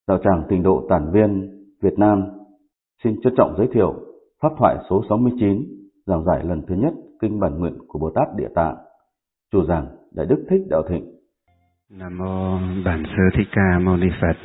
Đạo tràng Tịnh Độ Tản Viên Việt Nam xin trân trọng giới thiệu pháp thoại số 69, giảng giải lần thứ nhất kinh bản nguyện của Bồ Tát Địa Tạng. Chủ giảng Đại Đức Thích Đạo Thịnh. Nam mô Bản Sư Thích Ca Mâu Ni Phật.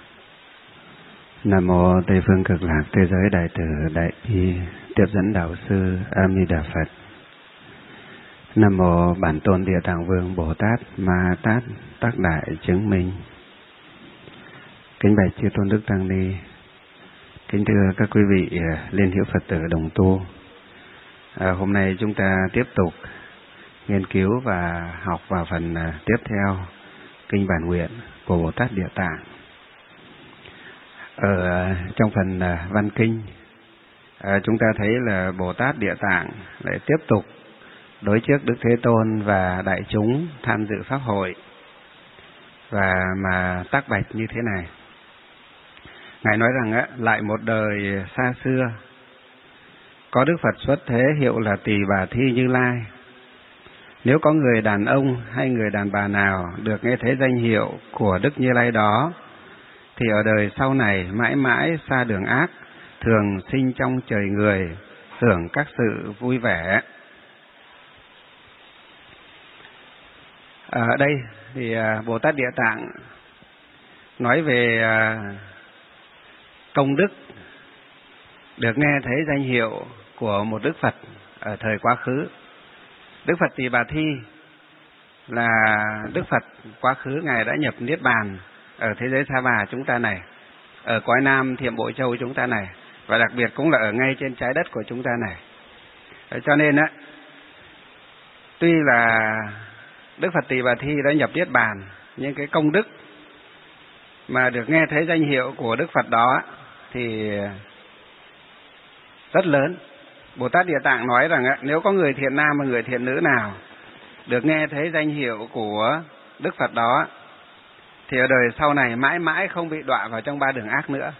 Nam mô Tây Phương Cực Lạc Thế Giới Đại Từ Đại Bi Tiếp Dẫn Đạo Sư A Di Đà Phật. Nam mô Bản Tôn Địa Tạng Vương Bồ Tát Ma Tát Tác Đại Chứng Minh. Kính bạch chư tôn đức tăng ni, kính thưa các quý vị liên hữu Phật tử đồng tu. Hôm nay chúng ta tiếp tục nghiên cứu và học vào phần tiếp theo kinh bản nguyện của Bồ Tát Địa Tạng. Ở trong phần văn kinh, chúng ta thấy là Bồ Tát Địa Tạng lại tiếp tục đối trước Đức Thế Tôn và đại chúng tham dự pháp hội và mà tác bạch như thế này. Ngài nói rằng lại một đời xa xưa, có Đức Phật xuất thế hiệu là Tỳ Bà Thi Như Lai. Nếu có người đàn ông hay người đàn bà nào được nghe thấy danh hiệu của Đức Như Lai đó, thì ở đời sau này mãi mãi xa đường ác, thường sinh trong trời người, hưởng các sự vui vẻ. Ở đây thì Bồ Tát Địa Tạng nói về công đức được nghe thấy danh hiệu của một Đức Phật ở thời quá khứ. Đức Phật Tỳ Bà Thi là Đức Phật quá khứ, Ngài đã nhập Niết Bàn ở thế giới Sa Bà chúng ta này, ở cõi Nam Thiểm Bội Châu chúng ta này, và đặc biệt cũng là ở ngay trên trái đất của chúng ta này. Cho nên tuy là Đức Phật Tỳ Bà Thi đã nhập Niết Bàn, nhưng cái công đức mà được nghe thấy danh hiệu của Đức Phật đó thì rất lớn. Bồ Tát Địa Tạng nói rằng nếu có người thiện nam và người thiện nữ nào được nghe thấy danh hiệu của Đức Phật đó, thì ở đời sau này mãi mãi không bị đọa vào trong ba đường ác nữa.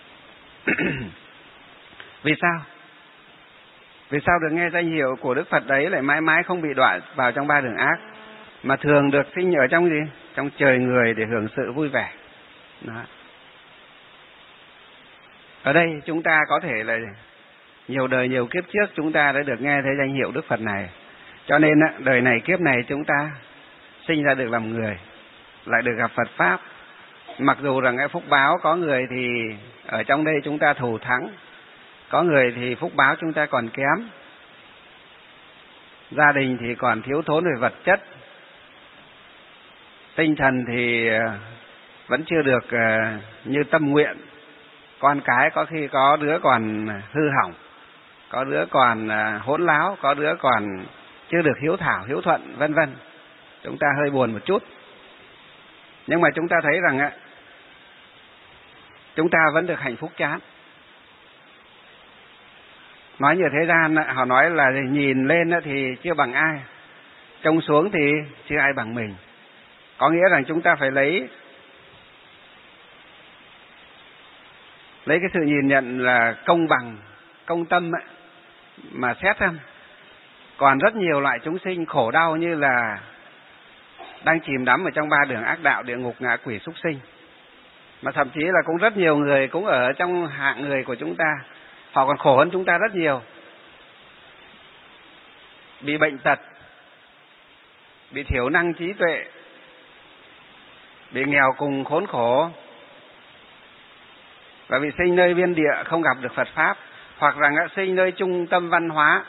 Vì sao? Vì sao được nghe danh hiệu của Đức Phật đấy lại mãi mãi không bị đọa vào trong ba đường ác, mà thường được sinh ở trong gì? Trong trời người để hưởng sự vui vẻ. Đó. Ở đây chúng ta có thể là nhiều đời nhiều kiếp trước chúng ta đã được nghe thấy danh hiệu Đức Phật này, cho nên đời này kiếp này chúng ta sinh ra được làm người, lại được gặp Phật Pháp. Mặc dù rằng cái phúc báo, có người thì ở trong đây chúng ta thù thắng, có người thì phúc báo chúng ta còn kém, gia đình thì còn thiếu thốn về vật chất, tinh thần thì vẫn chưa được như tâm nguyện. Con cái có khi có đứa còn hư hỏng, có đứa còn hỗn láo, có đứa còn chưa được hiếu thảo, hiếu thuận, vân vân. Chúng ta hơi buồn một chút. Nhưng mà chúng ta thấy rằng chúng ta vẫn được hạnh phúc chán. Nói như thế gian, họ nói là nhìn lên thì chưa bằng ai, trông xuống thì chưa ai bằng mình. Có nghĩa rằng chúng ta phải lấy cái sự nhìn nhận là công bằng, công tâm mà xét xem. Còn rất nhiều loại chúng sinh khổ đau như là đang chìm đắm ở trong ba đường ác đạo, địa ngục, ngạ quỷ, súc sinh. Mà thậm chí là cũng rất nhiều người cũng ở trong hạng người của chúng ta, họ còn khổ hơn chúng ta rất nhiều. Bị bệnh tật, bị thiểu năng trí tuệ, bị nghèo cùng khốn khổ, và bị sinh nơi biên địa không gặp được Phật Pháp, hoặc rằng sinh nơi trung tâm văn hóa,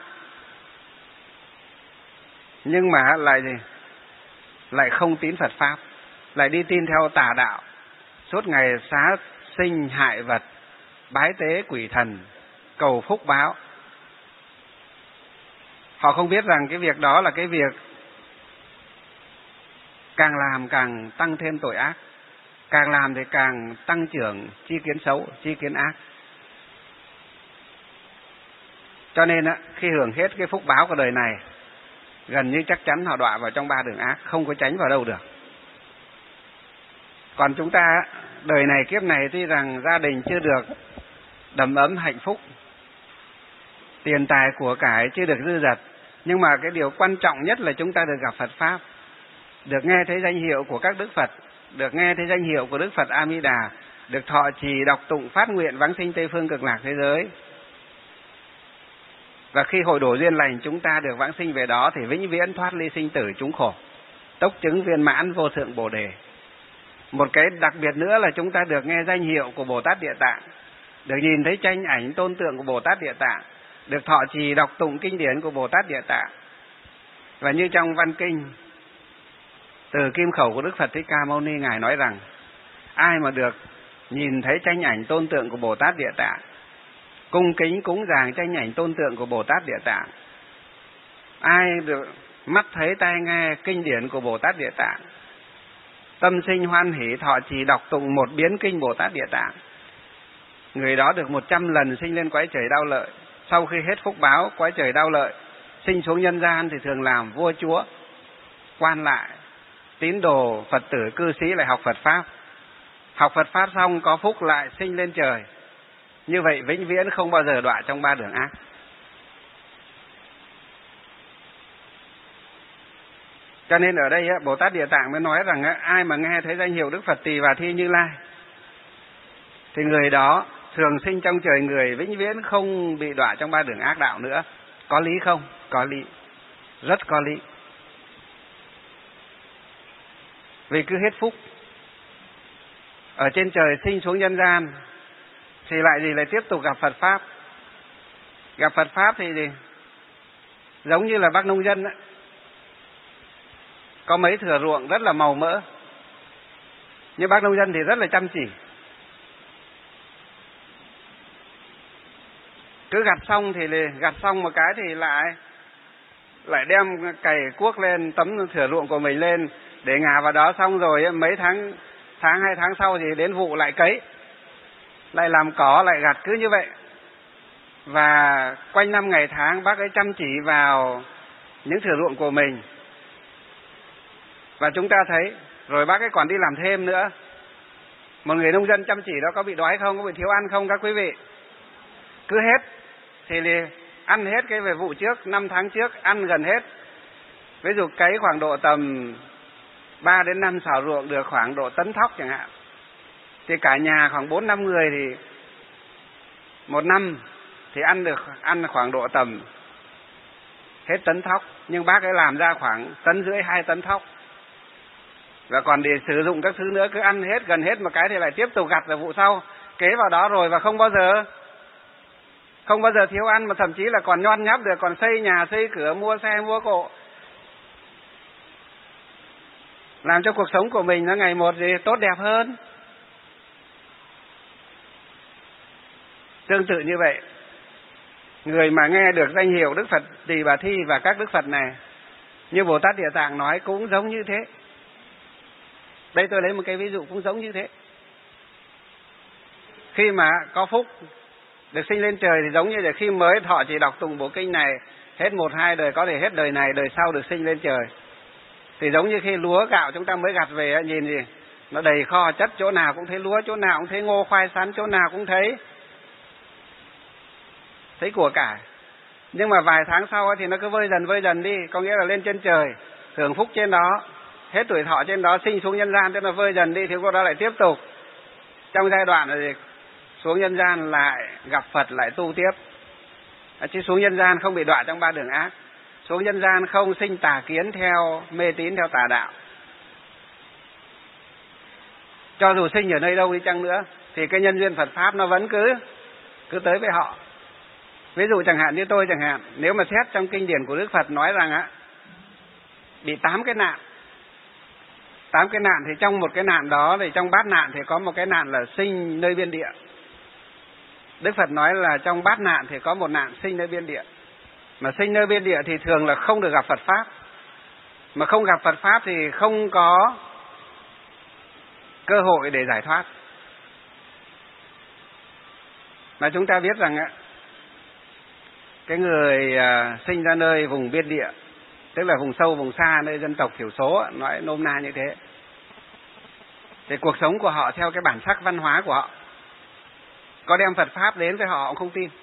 nhưng mà lại không tín Phật Pháp, lại đi tin theo tà đạo, suốt ngày xá sinh hại vật, bái tế quỷ thần, cầu phúc báo. Họ không biết rằng cái việc đó là cái việc càng làm càng tăng thêm tội ác, càng làm thì càng tăng trưởng chi kiến xấu, chi kiến ác. Cho nên khi hưởng hết cái phúc báo của đời này, gần như chắc chắn họ đọa vào trong ba đường ác, không có tránh vào đâu được. Còn chúng ta đời này kiếp này tuy rằng gia đình chưa được đầm ấm hạnh phúc, tiền tài của cải chưa được dư dật, nhưng mà cái điều quan trọng nhất là chúng ta được gặp Phật Pháp, được nghe thấy danh hiệu của các Đức Phật, được nghe thấy danh hiệu của Đức Phật A Di Đà, được thọ trì đọc tụng phát nguyện vãng sinh Tây phương cực lạc thế giới. Và khi hội đổ duyên lành chúng ta được vãng sinh về đó thì vĩnh viễn thoát ly sinh tử chúng khổ, tốc chứng viên mãn vô thượng Bồ đề. Một cái đặc biệt nữa là chúng ta được nghe danh hiệu của Bồ Tát Địa Tạng, được nhìn thấy tranh ảnh tôn tượng của Bồ Tát Địa Tạng, được thọ trì đọc tụng kinh điển của Bồ Tát Địa Tạng. Và như trong văn kinh từ kim khẩu của Đức Phật Thích Ca Mâu Ni, Ngài nói rằng ai mà được nhìn thấy tranh ảnh tôn tượng của Bồ Tát Địa Tạng, cung kính cúng dường tranh ảnh tôn tượng của Bồ Tát Địa Tạng, ai được mắt thấy tai nghe kinh điển của Bồ Tát Địa Tạng, tâm sinh hoan hỷ thọ trì đọc tụng một biến kinh Bồ Tát Địa Tạng, người đó được 100 lần sinh lên cõi trời đau lợi. Sau khi hết phúc báo cõi trời đau lợi, sinh xuống nhân gian thì thường làm vua chúa, quan lại, tín đồ Phật tử cư sĩ lại học Phật Pháp. Học Phật Pháp xong có phúc lại sinh lên trời. Như vậy vĩnh viễn không bao giờ đọa trong ba đường ác. Cho nên ở đây Bồ Tát Địa Tạng mới nói rằng ai mà nghe thấy danh hiệu Đức Phật Tỳ Bà Thi Như Lai thì người đó thường sinh trong trời người, vĩnh viễn không bị đọa trong ba đường ác đạo nữa. Có lý không? Có lý, rất có lý. Vì cứ hết phúc ở trên trời sinh xuống nhân gian thì lại tiếp tục gặp Phật Pháp. Gặp Phật Pháp thì gì? Giống như là bác nông dân ấy, có mấy thửa ruộng rất là màu mỡ, nhưng bác nông dân thì rất là chăm chỉ. Cứ gặt xong thì gặt xong một cái thì lại đem cày cuốc lên, tấm thửa ruộng của mình lên để ngả vào đó, xong rồi mấy tháng 2 tháng sau thì đến vụ lại cấy, lại làm cỏ, lại gặt, cứ như vậy. Và quanh năm ngày tháng bác ấy chăm chỉ vào những thửa ruộng của mình. Và chúng ta thấy rồi bác ấy còn đi làm thêm nữa. Một người nông dân chăm chỉ đó có bị đói không, có bị thiếu ăn không các quý vị? Cứ hết thì ăn hết cái về vụ trước, 5 tháng trước ăn gần hết. Ví dụ cấy khoảng độ tầm 3 đến 5 xào ruộng được khoảng độ tấn thóc chẳng hạn, thì cả nhà khoảng 4-5 người thì một năm thì ăn khoảng độ tầm hết tấn thóc. Nhưng bác ấy làm ra khoảng 1,5 tấn, 2 tấn thóc. Và còn để sử dụng các thứ nữa, cứ ăn hết gần hết một cái thì lại tiếp tục gặt vào vụ sau, kế vào đó rồi, và không bao giờ thiếu ăn, mà thậm chí là còn nhon nháp được, còn xây nhà xây cửa, mua xe mua cộ, làm cho cuộc sống của mình nó ngày một tốt đẹp hơn. Tương tự như vậy, người mà nghe được danh hiệu Đức Phật Tỳ Bà Thi và các Đức Phật này, như Bồ Tát Địa Tạng nói, cũng giống như thế. Đây tôi lấy một cái ví dụ cũng giống như thế. Khi mà có phúc được sinh lên trời thì giống như là khi mới thọ chỉ đọc tụng bộ kinh này, hết 1-2 đời, có thể hết đời này đời sau được sinh lên trời. Thì giống như khi lúa gạo chúng ta mới gặt về, nhìn gì nó đầy kho chất, chỗ nào cũng thấy lúa, chỗ nào cũng thấy ngô khoai sắn, chỗ nào cũng thấy của cải. Nhưng mà vài tháng sau thì nó cứ vơi dần đi, có nghĩa là lên trên trời hưởng phúc trên đó, hết tuổi thọ trên đó, sinh xuống nhân gian, tức là vơi dần đi, thì cô đó lại tiếp tục trong giai đoạn này xuống nhân gian lại gặp Phật, lại tu tiếp. Chứ xuống nhân gian không bị đọa trong ba đường ác, xuống nhân gian không sinh tà kiến theo mê tín, theo tà đạo. Cho dù sinh ở nơi đâu đi chăng nữa thì cái nhân duyên Phật Pháp nó vẫn cứ tới với họ. Ví dụ chẳng hạn như tôi chẳng hạn, nếu mà xét trong kinh điển của Đức Phật nói rằng bị 8 cái nạn. 8 cái nạn thì trong một cái nạn đó, thì trong bát nạn thì có một cái nạn là sinh nơi biên địa. Đức Phật nói là trong bát nạn thì có một nạn sinh nơi biên địa. Mà sinh nơi biên địa thì thường là không được gặp Phật Pháp. Mà không gặp Phật Pháp thì không có cơ hội để giải thoát. Mà chúng ta biết rằng cái người sinh ra nơi vùng biên địa, tức là vùng sâu, vùng xa, nơi dân tộc thiểu số, nói nôm na như thế, thì cuộc sống của họ theo cái bản sắc văn hóa của họ, có đem Phật Pháp đến với họ cũng không tin.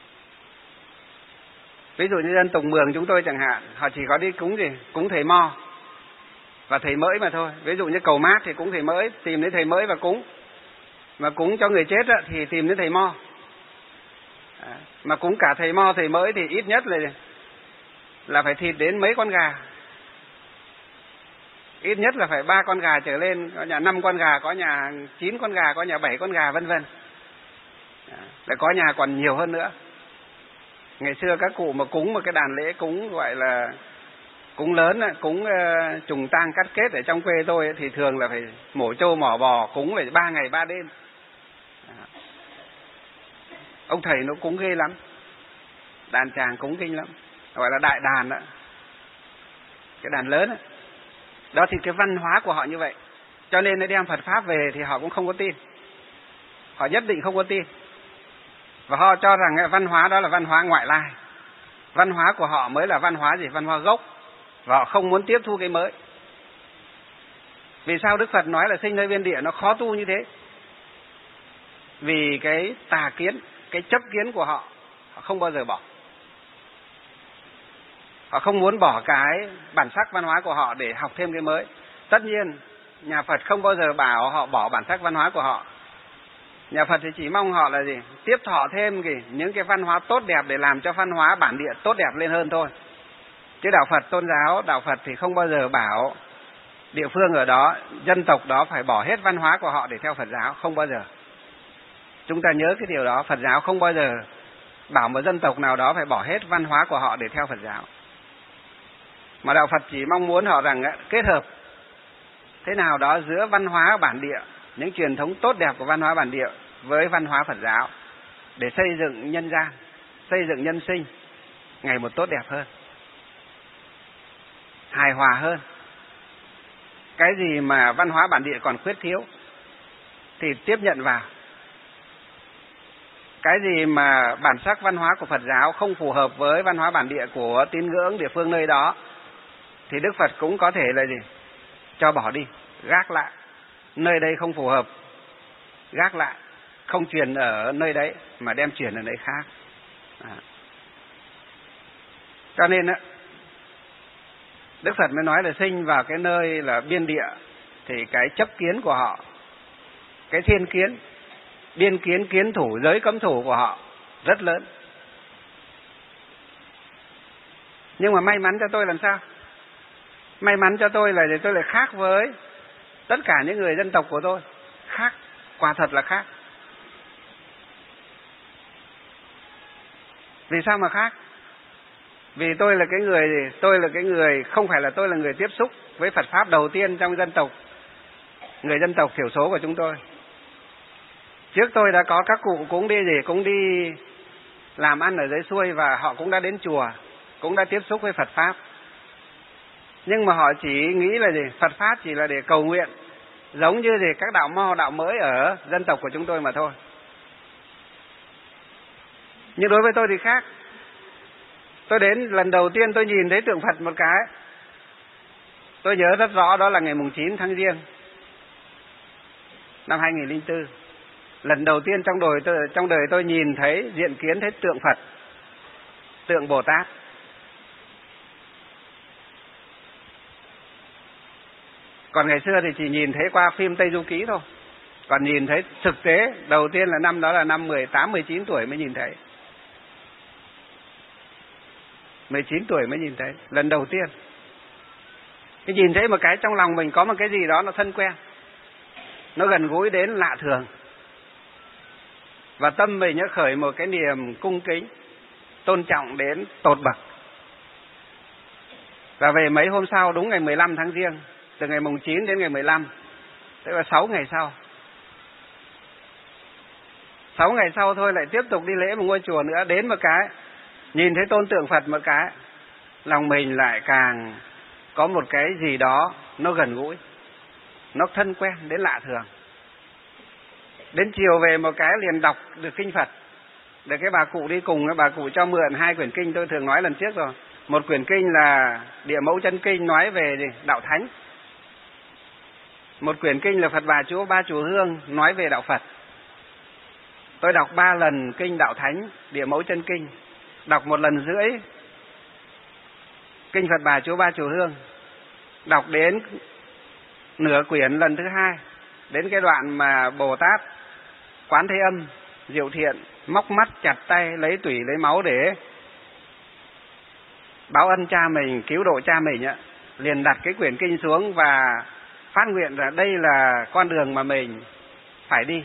Ví dụ như dân Tùng Mường chúng tôi chẳng hạn, họ chỉ có đi cúng thầy Mo và thầy Mỡi mà thôi. Ví dụ như cầu mát thì cúng thầy Mỡi, tìm đến thầy Mỡi và cúng. Mà cúng cho người chết thì tìm đến thầy mo. Mà cúng cả thầy mo thầy mới thì ít nhất là phải thịt đến mấy con gà. Ít nhất là phải 3 con gà trở lên, có nhà 5 con gà, có nhà 9 con gà, có nhà 7 con gà vân vân. Lại có nhà còn nhiều hơn nữa. Ngày xưa các cụ mà cúng một cái đàn lễ cúng gọi là cúng lớn, cúng trùng tang cắt kết ở trong quê tôi thì thường là phải mổ trâu mỏ bò, cúng phải 3 ngày 3 đêm. Ông thầy nó cúng ghê lắm, đàn tràng cúng kinh lắm, gọi là đại đàn đó, cái đàn lớn đó. Đó thì cái văn hóa của họ như vậy, cho nên nó đem Phật pháp về thì họ cũng không có tin, họ nhất định không có tin, và họ cho rằng văn hóa đó là văn hóa ngoại lai, văn hóa của họ mới là văn hóa gì, văn hóa gốc, và họ không muốn tiếp thu cái mới. Vì sao Đức Phật nói là sinh nơi biên địa nó khó tu như thế? Vì cái tà kiến, cái chấp kiến của họ, họ không bao giờ bỏ. Họ không muốn bỏ cái bản sắc văn hóa của họ để học thêm cái mới. Tất nhiên, nhà Phật không bao giờ bảo họ bỏ bản sắc văn hóa của họ. Nhà Phật thì chỉ mong họ là gì? Tiếp thọ thêm những cái văn hóa tốt đẹp để làm cho văn hóa bản địa tốt đẹp lên hơn thôi. Chứ đạo Phật, tôn giáo, đạo Phật thì không bao giờ bảo địa phương ở đó, dân tộc đó phải bỏ hết văn hóa của họ để theo Phật giáo, không bao giờ. Chúng ta nhớ cái điều đó, Phật giáo không bao giờ bảo một dân tộc nào đó phải bỏ hết văn hóa của họ để theo Phật giáo. Mà đạo Phật chỉ mong muốn họ rằng kết hợp thế nào đó giữa văn hóa bản địa, những truyền thống tốt đẹp của văn hóa bản địa với văn hóa Phật giáo để xây dựng nhân gian, xây dựng nhân sinh ngày một tốt đẹp hơn, hài hòa hơn. Cái gì mà văn hóa bản địa còn khuyết thiếu thì tiếp nhận vào. Cái gì mà bản sắc văn hóa của Phật giáo không phù hợp với văn hóa bản địa của tín ngưỡng địa phương nơi đó thì Đức Phật cũng có thể là gì? Cho bỏ đi, gác lại. Nơi đây không phù hợp, gác lại, không truyền ở nơi đấy mà đem truyền ở nơi khác. Cho nên Đức Phật mới nói là sinh vào cái nơi là biên địa thì cái chấp kiến của họ, cái thiên kiến, biên kiến, kiến thủ, giới cấm thủ của họ rất lớn. Nhưng mà may mắn cho tôi làm sao? May mắn cho tôi là tôi lại khác với tất cả những người dân tộc của tôi. Khác, quả thật là khác. Vì sao mà khác? Vì tôi là cái người không phải là tôi là người tiếp xúc với Phật pháp đầu tiên trong dân tộc, người dân tộc thiểu số của chúng tôi. Trước tôi đã có các cụ cũng đi làm ăn ở dưới xuôi và họ cũng đã đến chùa, cũng đã tiếp xúc với Phật pháp. Nhưng mà họ chỉ nghĩ là gì? Phật pháp chỉ là để cầu nguyện, giống như các đạo mo, đạo mới ở dân tộc của chúng tôi mà thôi. Nhưng đối với tôi thì khác. Tôi đến lần đầu tiên tôi nhìn thấy tượng Phật một cái, tôi nhớ rất rõ, đó là ngày mùng 9 tháng Giêng năm 2004. Lần đầu tiên trong đời tôi nhìn thấy, diện kiến thấy tượng Phật, tượng Bồ Tát. Còn ngày xưa thì chỉ nhìn thấy qua phim Tây Du Ký thôi. Còn nhìn thấy thực tế đầu tiên là năm đó là năm 18, 19 tuổi mới nhìn thấy. 19 tuổi mới nhìn thấy, lần đầu tiên. Cái nhìn thấy một cái trong lòng mình có một cái gì đó nó thân quen, nó gần gũi đến lạ thường. Và tâm mình nó khởi một cái niềm cung kính, tôn trọng đến tột bậc. Và về mấy hôm sau, đúng ngày 15 tháng Giêng, từ ngày mùng 9 đến ngày 15, tức là 6 ngày sau. 6 ngày sau thôi lại tiếp tục đi lễ một ngôi chùa nữa, đến một cái, nhìn thấy tôn tượng Phật một cái, lòng mình lại càng có một cái gì đó nó gần gũi, nó thân quen đến lạ thường. Đến chiều về một cái liền đọc được kinh Phật. Để cái bà cụ đi cùng, bà cụ cho mượn 2 quyển kinh, tôi thường nói lần trước rồi. Một quyển kinh là Địa Mẫu Chân Kinh nói về đạo thánh. Một quyển kinh là Phật Bà Chúa Ba Chùa Hương nói về đạo Phật. Tôi đọc 3 lần kinh đạo thánh Địa Mẫu Chân Kinh, đọc 1 lần rưỡi kinh Phật Bà Chúa Ba Chùa Hương, đọc đến nửa quyển lần thứ 2, đến cái đoạn mà Bồ Tát Quán Thế Âm, Diệu Thiện móc mắt chặt tay lấy tủy lấy máu để báo ân cha mình, cứu độ cha mình á, liền đặt cái quyển kinh xuống và phát nguyện là đây là con đường mà mình phải đi.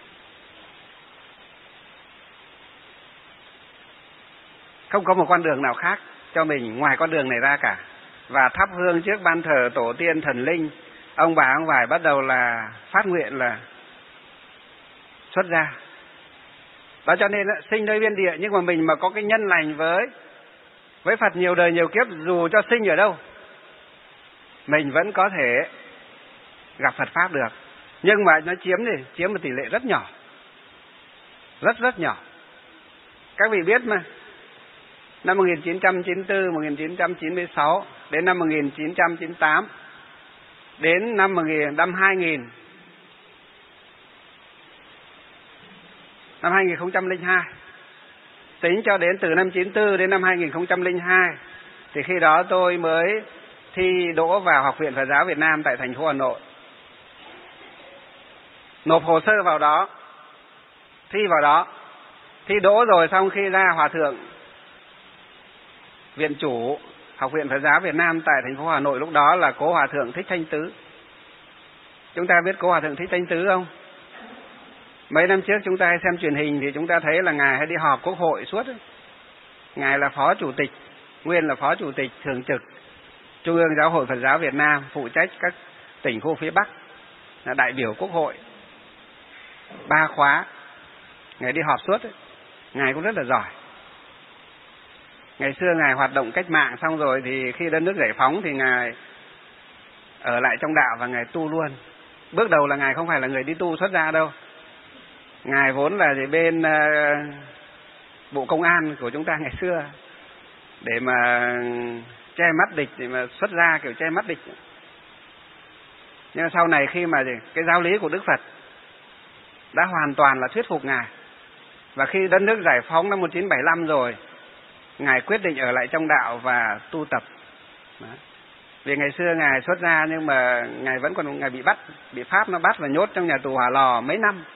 Không có một con đường nào khác cho mình ngoài con đường này ra cả. Và thắp hương trước ban thờ tổ tiên thần linh, ông bà ông vải bắt đầu là phát nguyện là xuất gia. Đó cho nên sinh nơi biên địa, nhưng mà mình mà có cái nhân lành với Phật nhiều đời nhiều kiếp, dù cho sinh ở đâu mình vẫn có thể gặp Phật Pháp được. Nhưng mà nó chiếm một tỷ lệ rất nhỏ, rất nhỏ. Các vị biết mà, năm 1994, 1996 đến năm 1998 đến năm 2000, năm 2002, tính cho đến từ năm 94 đến năm 2002 thì khi đó tôi mới thi đỗ vào Học viện Phật giáo Việt Nam tại thành phố Hà Nội. Nộp hồ sơ vào đó, thi vào đó, thi đỗ rồi, xong khi ra Hòa thượng viện chủ Học viện Phật giáo Việt Nam tại thành phố Hà Nội lúc đó là Cố Hòa thượng Thích Thanh Tứ. Chúng ta biết Cố Hòa thượng Thích Thanh Tứ không? Mấy năm trước chúng ta hay xem truyền hình thì chúng ta thấy là ngài hay đi họp Quốc hội suốt ấy. Ngài là phó chủ tịch, nguyên là phó chủ tịch thường trực Trung ương Giáo hội Phật giáo Việt Nam, phụ trách các tỉnh khu phía Bắc, là đại biểu Quốc hội 3 khóa. Ngài đi họp suốt ấy. Ngài cũng rất là giỏi. Ngày xưa ngài hoạt động cách mạng xong rồi thì khi đất nước giải phóng thì ngài ở lại trong đạo và ngài tu luôn. Bước đầu là ngài không phải là người đi tu xuất gia đâu. Ngài vốn là bên Bộ Công an của chúng ta ngày xưa, để mà che mắt địch, để mà xuất gia kiểu che mắt địch. Nhưng sau này khi mà cái giáo lý của Đức Phật đã hoàn toàn là thuyết phục ngài, và khi đất nước giải phóng năm 1975 rồi, ngài quyết định ở lại trong đạo và tu tập. Đó. Vì ngày xưa ngài xuất gia nhưng mà ngài vẫn còn ngài bị Pháp nó bắt và nhốt trong nhà tù Hỏa Lò mấy năm.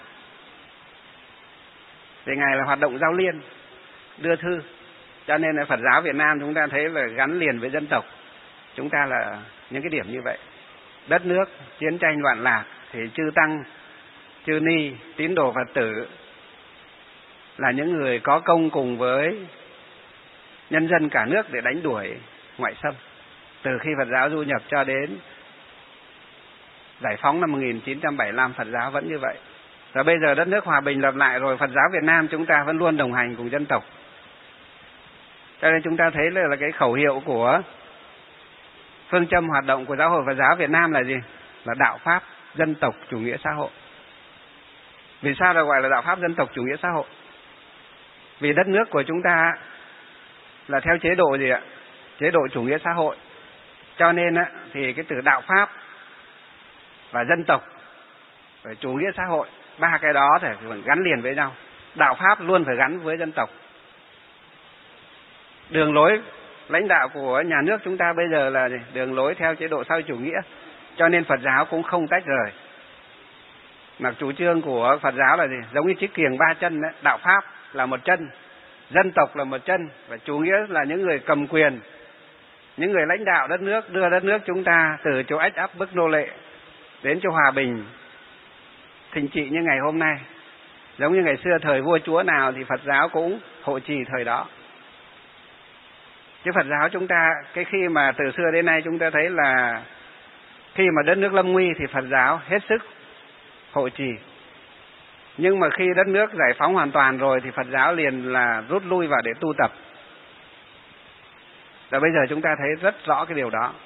Vì ngài là hoạt động giao liên, đưa thư. Cho nên là Phật giáo Việt Nam chúng ta thấy là gắn liền với dân tộc. Chúng ta là những cái điểm như vậy. Đất nước, chiến tranh loạn lạc thì chư Tăng, chư Ni, tín đồ Phật tử là những người có công cùng với nhân dân cả nước để đánh đuổi ngoại xâm. Từ khi Phật giáo du nhập cho đến giải phóng năm 1975, Phật giáo vẫn như vậy. Và bây giờ đất nước hòa bình lập lại rồi, Phật giáo Việt Nam chúng ta vẫn luôn đồng hành cùng dân tộc. Cho nên chúng ta thấy là cái khẩu hiệu của phương châm hoạt động của Giáo hội Phật giáo Việt Nam là gì? Là đạo Pháp dân tộc chủ nghĩa xã hội. Vì sao lại gọi là đạo Pháp dân tộc chủ nghĩa xã hội? Vì đất nước của chúng ta là theo chế độ gì ạ? Chế độ chủ nghĩa xã hội. Cho nên thì cái từ đạo Pháp và dân tộc và chủ nghĩa xã hội, ba cái đó phải gắn liền với nhau. Đạo Pháp luôn phải gắn với dân tộc. Đường lối lãnh đạo của nhà nước chúng ta bây giờ là đường lối theo chế độ xã hội chủ nghĩa. Cho nên Phật giáo cũng không tách rời. Mà chủ trương của Phật giáo là gì? Giống như chiếc kiềng 3 chân đấy. Đạo Pháp là một chân, dân tộc là một chân, và chủ nghĩa là những người cầm quyền, những người lãnh đạo đất nước, đưa đất nước chúng ta từ chỗ ách áp bức nô lệ đến chỗ hòa bình thịnh trị như ngày hôm nay. Giống như ngày xưa thời vua chúa nào thì Phật giáo cũng hộ trì thời đó. Chứ Phật giáo chúng ta, cái khi mà từ xưa đến nay chúng ta thấy là khi mà đất nước lâm nguy thì Phật giáo hết sức hộ trì. Nhưng mà khi đất nước giải phóng hoàn toàn rồi thì Phật giáo liền là rút lui vào để tu tập. Và bây giờ chúng ta thấy rất rõ cái điều đó.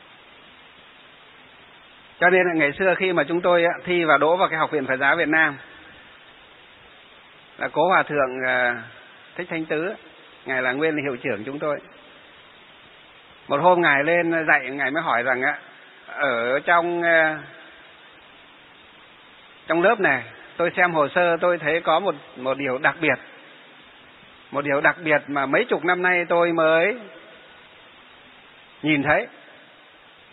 Cho nên là ngày xưa khi mà chúng tôi thi và đỗ vào cái Học viện Phật giáo Việt Nam, là Cố Hòa thượng Thích Thanh Tứ, ngài là nguyên hiệu trưởng chúng tôi. Một hôm ngài lên dạy, ngài mới hỏi rằng ở trong lớp này tôi xem hồ sơ tôi thấy có một điều đặc biệt. Một điều đặc biệt mà mấy chục năm nay tôi mới nhìn thấy.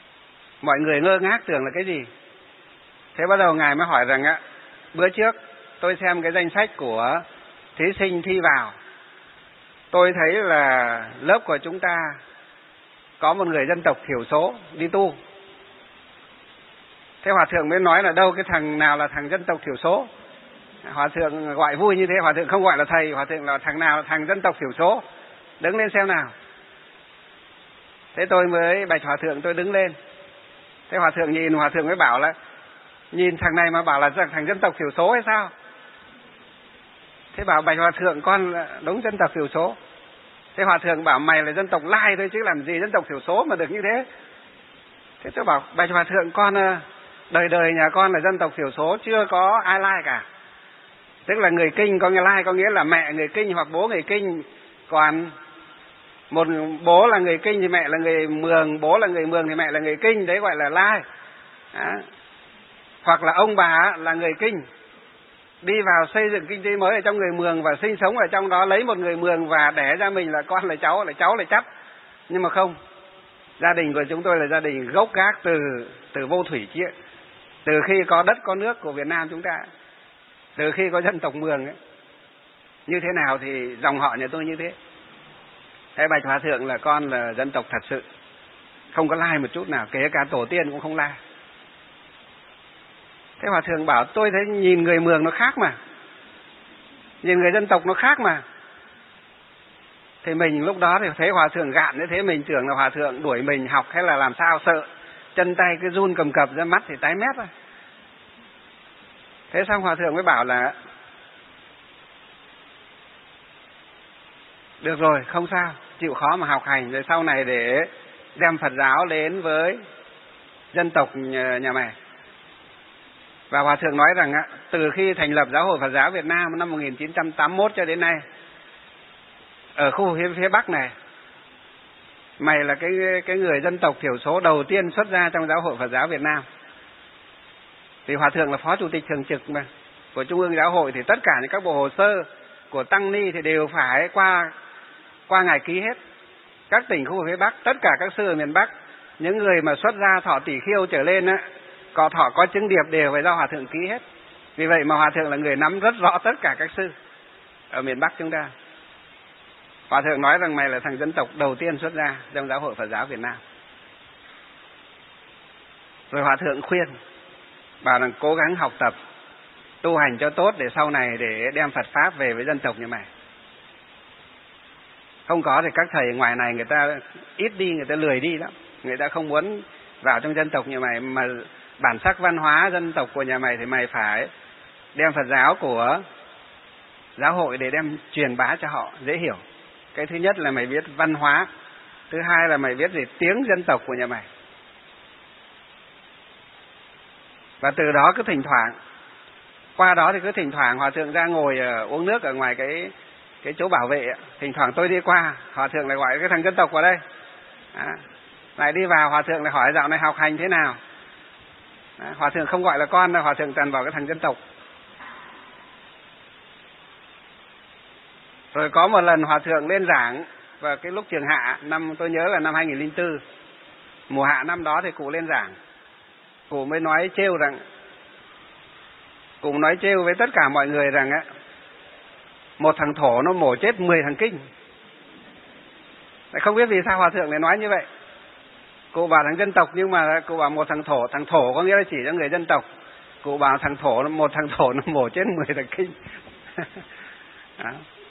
Mọi người ngơ ngác tưởng là cái gì. Thế bắt đầu ngài mới hỏi rằng bữa trước tôi xem cái danh sách của thí sinh thi vào, tôi thấy là lớp của chúng ta có một người dân tộc thiểu số đi tu. Thế Hòa thượng mới nói là đâu cái thằng nào là thằng dân tộc thiểu số. Hòa thượng gọi vui như thế, Hòa thượng không gọi là thầy, Hòa thượng là thằng nào là thằng dân tộc thiểu số, đứng lên xem nào. Thế tôi mới bạch Hòa thượng, tôi đứng lên. Thế Hòa thượng nhìn, Hòa thượng mới bảo là nhìn thằng này mà bảo là thằng dân tộc thiểu số hay sao? Thế bảo bạch Hòa thượng, con là đúng dân tộc thiểu số. Thế Hòa thượng bảo mày là dân tộc Lai thôi chứ làm gì dân tộc thiểu số mà được như thế. Thế tôi bảo bạch Hòa thượng, con đời đời nhà con là dân tộc thiểu số, chưa có ai Lai cả. Tức là người Kinh có người Lai, có nghĩa là mẹ người Kinh hoặc bố người Kinh, còn một bố là người Kinh thì mẹ là người Mường, bố là người Mường thì mẹ là người Kinh, đấy gọi là Lai. Đó. Hoặc là ông bà là người Kinh, đi vào xây dựng kinh tế mới ở trong người Mường và sinh sống ở trong đó, lấy một người Mường và đẻ ra mình là con là cháu là chắt. Nhưng mà không, gia đình của chúng tôi là gia đình gốc gác từ vô thủy chia, từ khi có đất có nước của Việt Nam chúng ta, từ khi có dân tộc Mường ấy. Như thế nào thì dòng họ nhà tôi như thế. Thế bạch Hòa thượng là con là dân tộc thật sự, không có Lai một chút nào, kể cả tổ tiên cũng không Lai. Thế Hòa thượng bảo tôi thấy nhìn người Mường nó khác mà, nhìn người dân tộc nó khác mà. Thì mình lúc đó thì thấy Hòa thượng gạn như thế, mình tưởng là Hòa thượng đuổi mình học hay là làm sao, sợ chân tay cứ run cầm cập ra, mắt thì tái mét rồi. Thế xong Hòa thượng mới bảo là được rồi, không sao, chịu khó mà học hành, rồi sau này để đem Phật giáo đến với dân tộc nhà mày. Và Hòa thượng nói rằng từ khi thành lập Giáo hội Phật giáo Việt Nam năm 1981 cho đến nay, ở khu phía Bắc này, mày là cái người dân tộc thiểu số đầu tiên xuất ra trong Giáo hội Phật giáo Việt Nam. Thì Hòa thượng là phó chủ tịch thường trực mà của Trung ương Giáo hội, thì tất cả những các bộ hồ sơ của tăng ni thì đều phải qua ngài ký hết. Các tỉnh khu phía Bắc, tất cả các sư ở miền Bắc, những người mà xuất ra thọ tỷ khiêu trở lên á, có chứng điệp đều phải do Hòa thượng ký hết. Vì vậy mà Hòa thượng là người nắm rất rõ tất cả các sư ở miền Bắc chúng ta. Hòa thượng nói rằng mày là thằng dân tộc đầu tiên xuất ra trong Giáo hội Phật giáo Việt Nam. Rồi Hòa thượng khuyên, bảo rằng cố gắng học tập, tu hành cho tốt để sau này để đem Phật Pháp về với dân tộc như mày. Không có thì các thầy ngoài này người ta ít đi, người ta lười đi lắm. Người ta không muốn vào trong dân tộc như mày, mà bản sắc văn hóa dân tộc của nhà mày thì mày phải đem Phật giáo của giáo hội để đem truyền bá cho họ dễ hiểu. Cái thứ nhất là mày biết văn hóa, thứ hai là mày biết về tiếng dân tộc của nhà mày. Và từ đó cứ thỉnh thoảng, qua đó thì cứ thỉnh thoảng Hòa thượng ra ngồi uống nước ở ngoài cái chỗ bảo vệ. Thỉnh thoảng tôi đi qua, Hòa thượng lại gọi cái thằng dân tộc vào đây. Lại đi vào, Hòa thượng lại hỏi dạo này học hành thế nào. Hòa thượng không gọi là con đâu, Hòa thượng toàn vào cái thằng dân tộc. Rồi có một lần Hòa thượng lên giảng vào cái lúc trường hạ, tôi nhớ là năm 2004, mùa hạ năm đó thì cụ lên giảng. Cụ mới nói trêu rằng, cụ nói trêu với tất cả mọi người rằng một thằng thổ nó mổ chết 10 thằng kinh. Không biết vì sao Hòa thượng lại nói như vậy. Cụ bảo thằng dân tộc, nhưng mà cụ bảo một thằng thổ có nghĩa là chỉ cho người dân tộc. Cụ bảo một thằng thổ nó mổ chết 10 thằng kinh. Đó.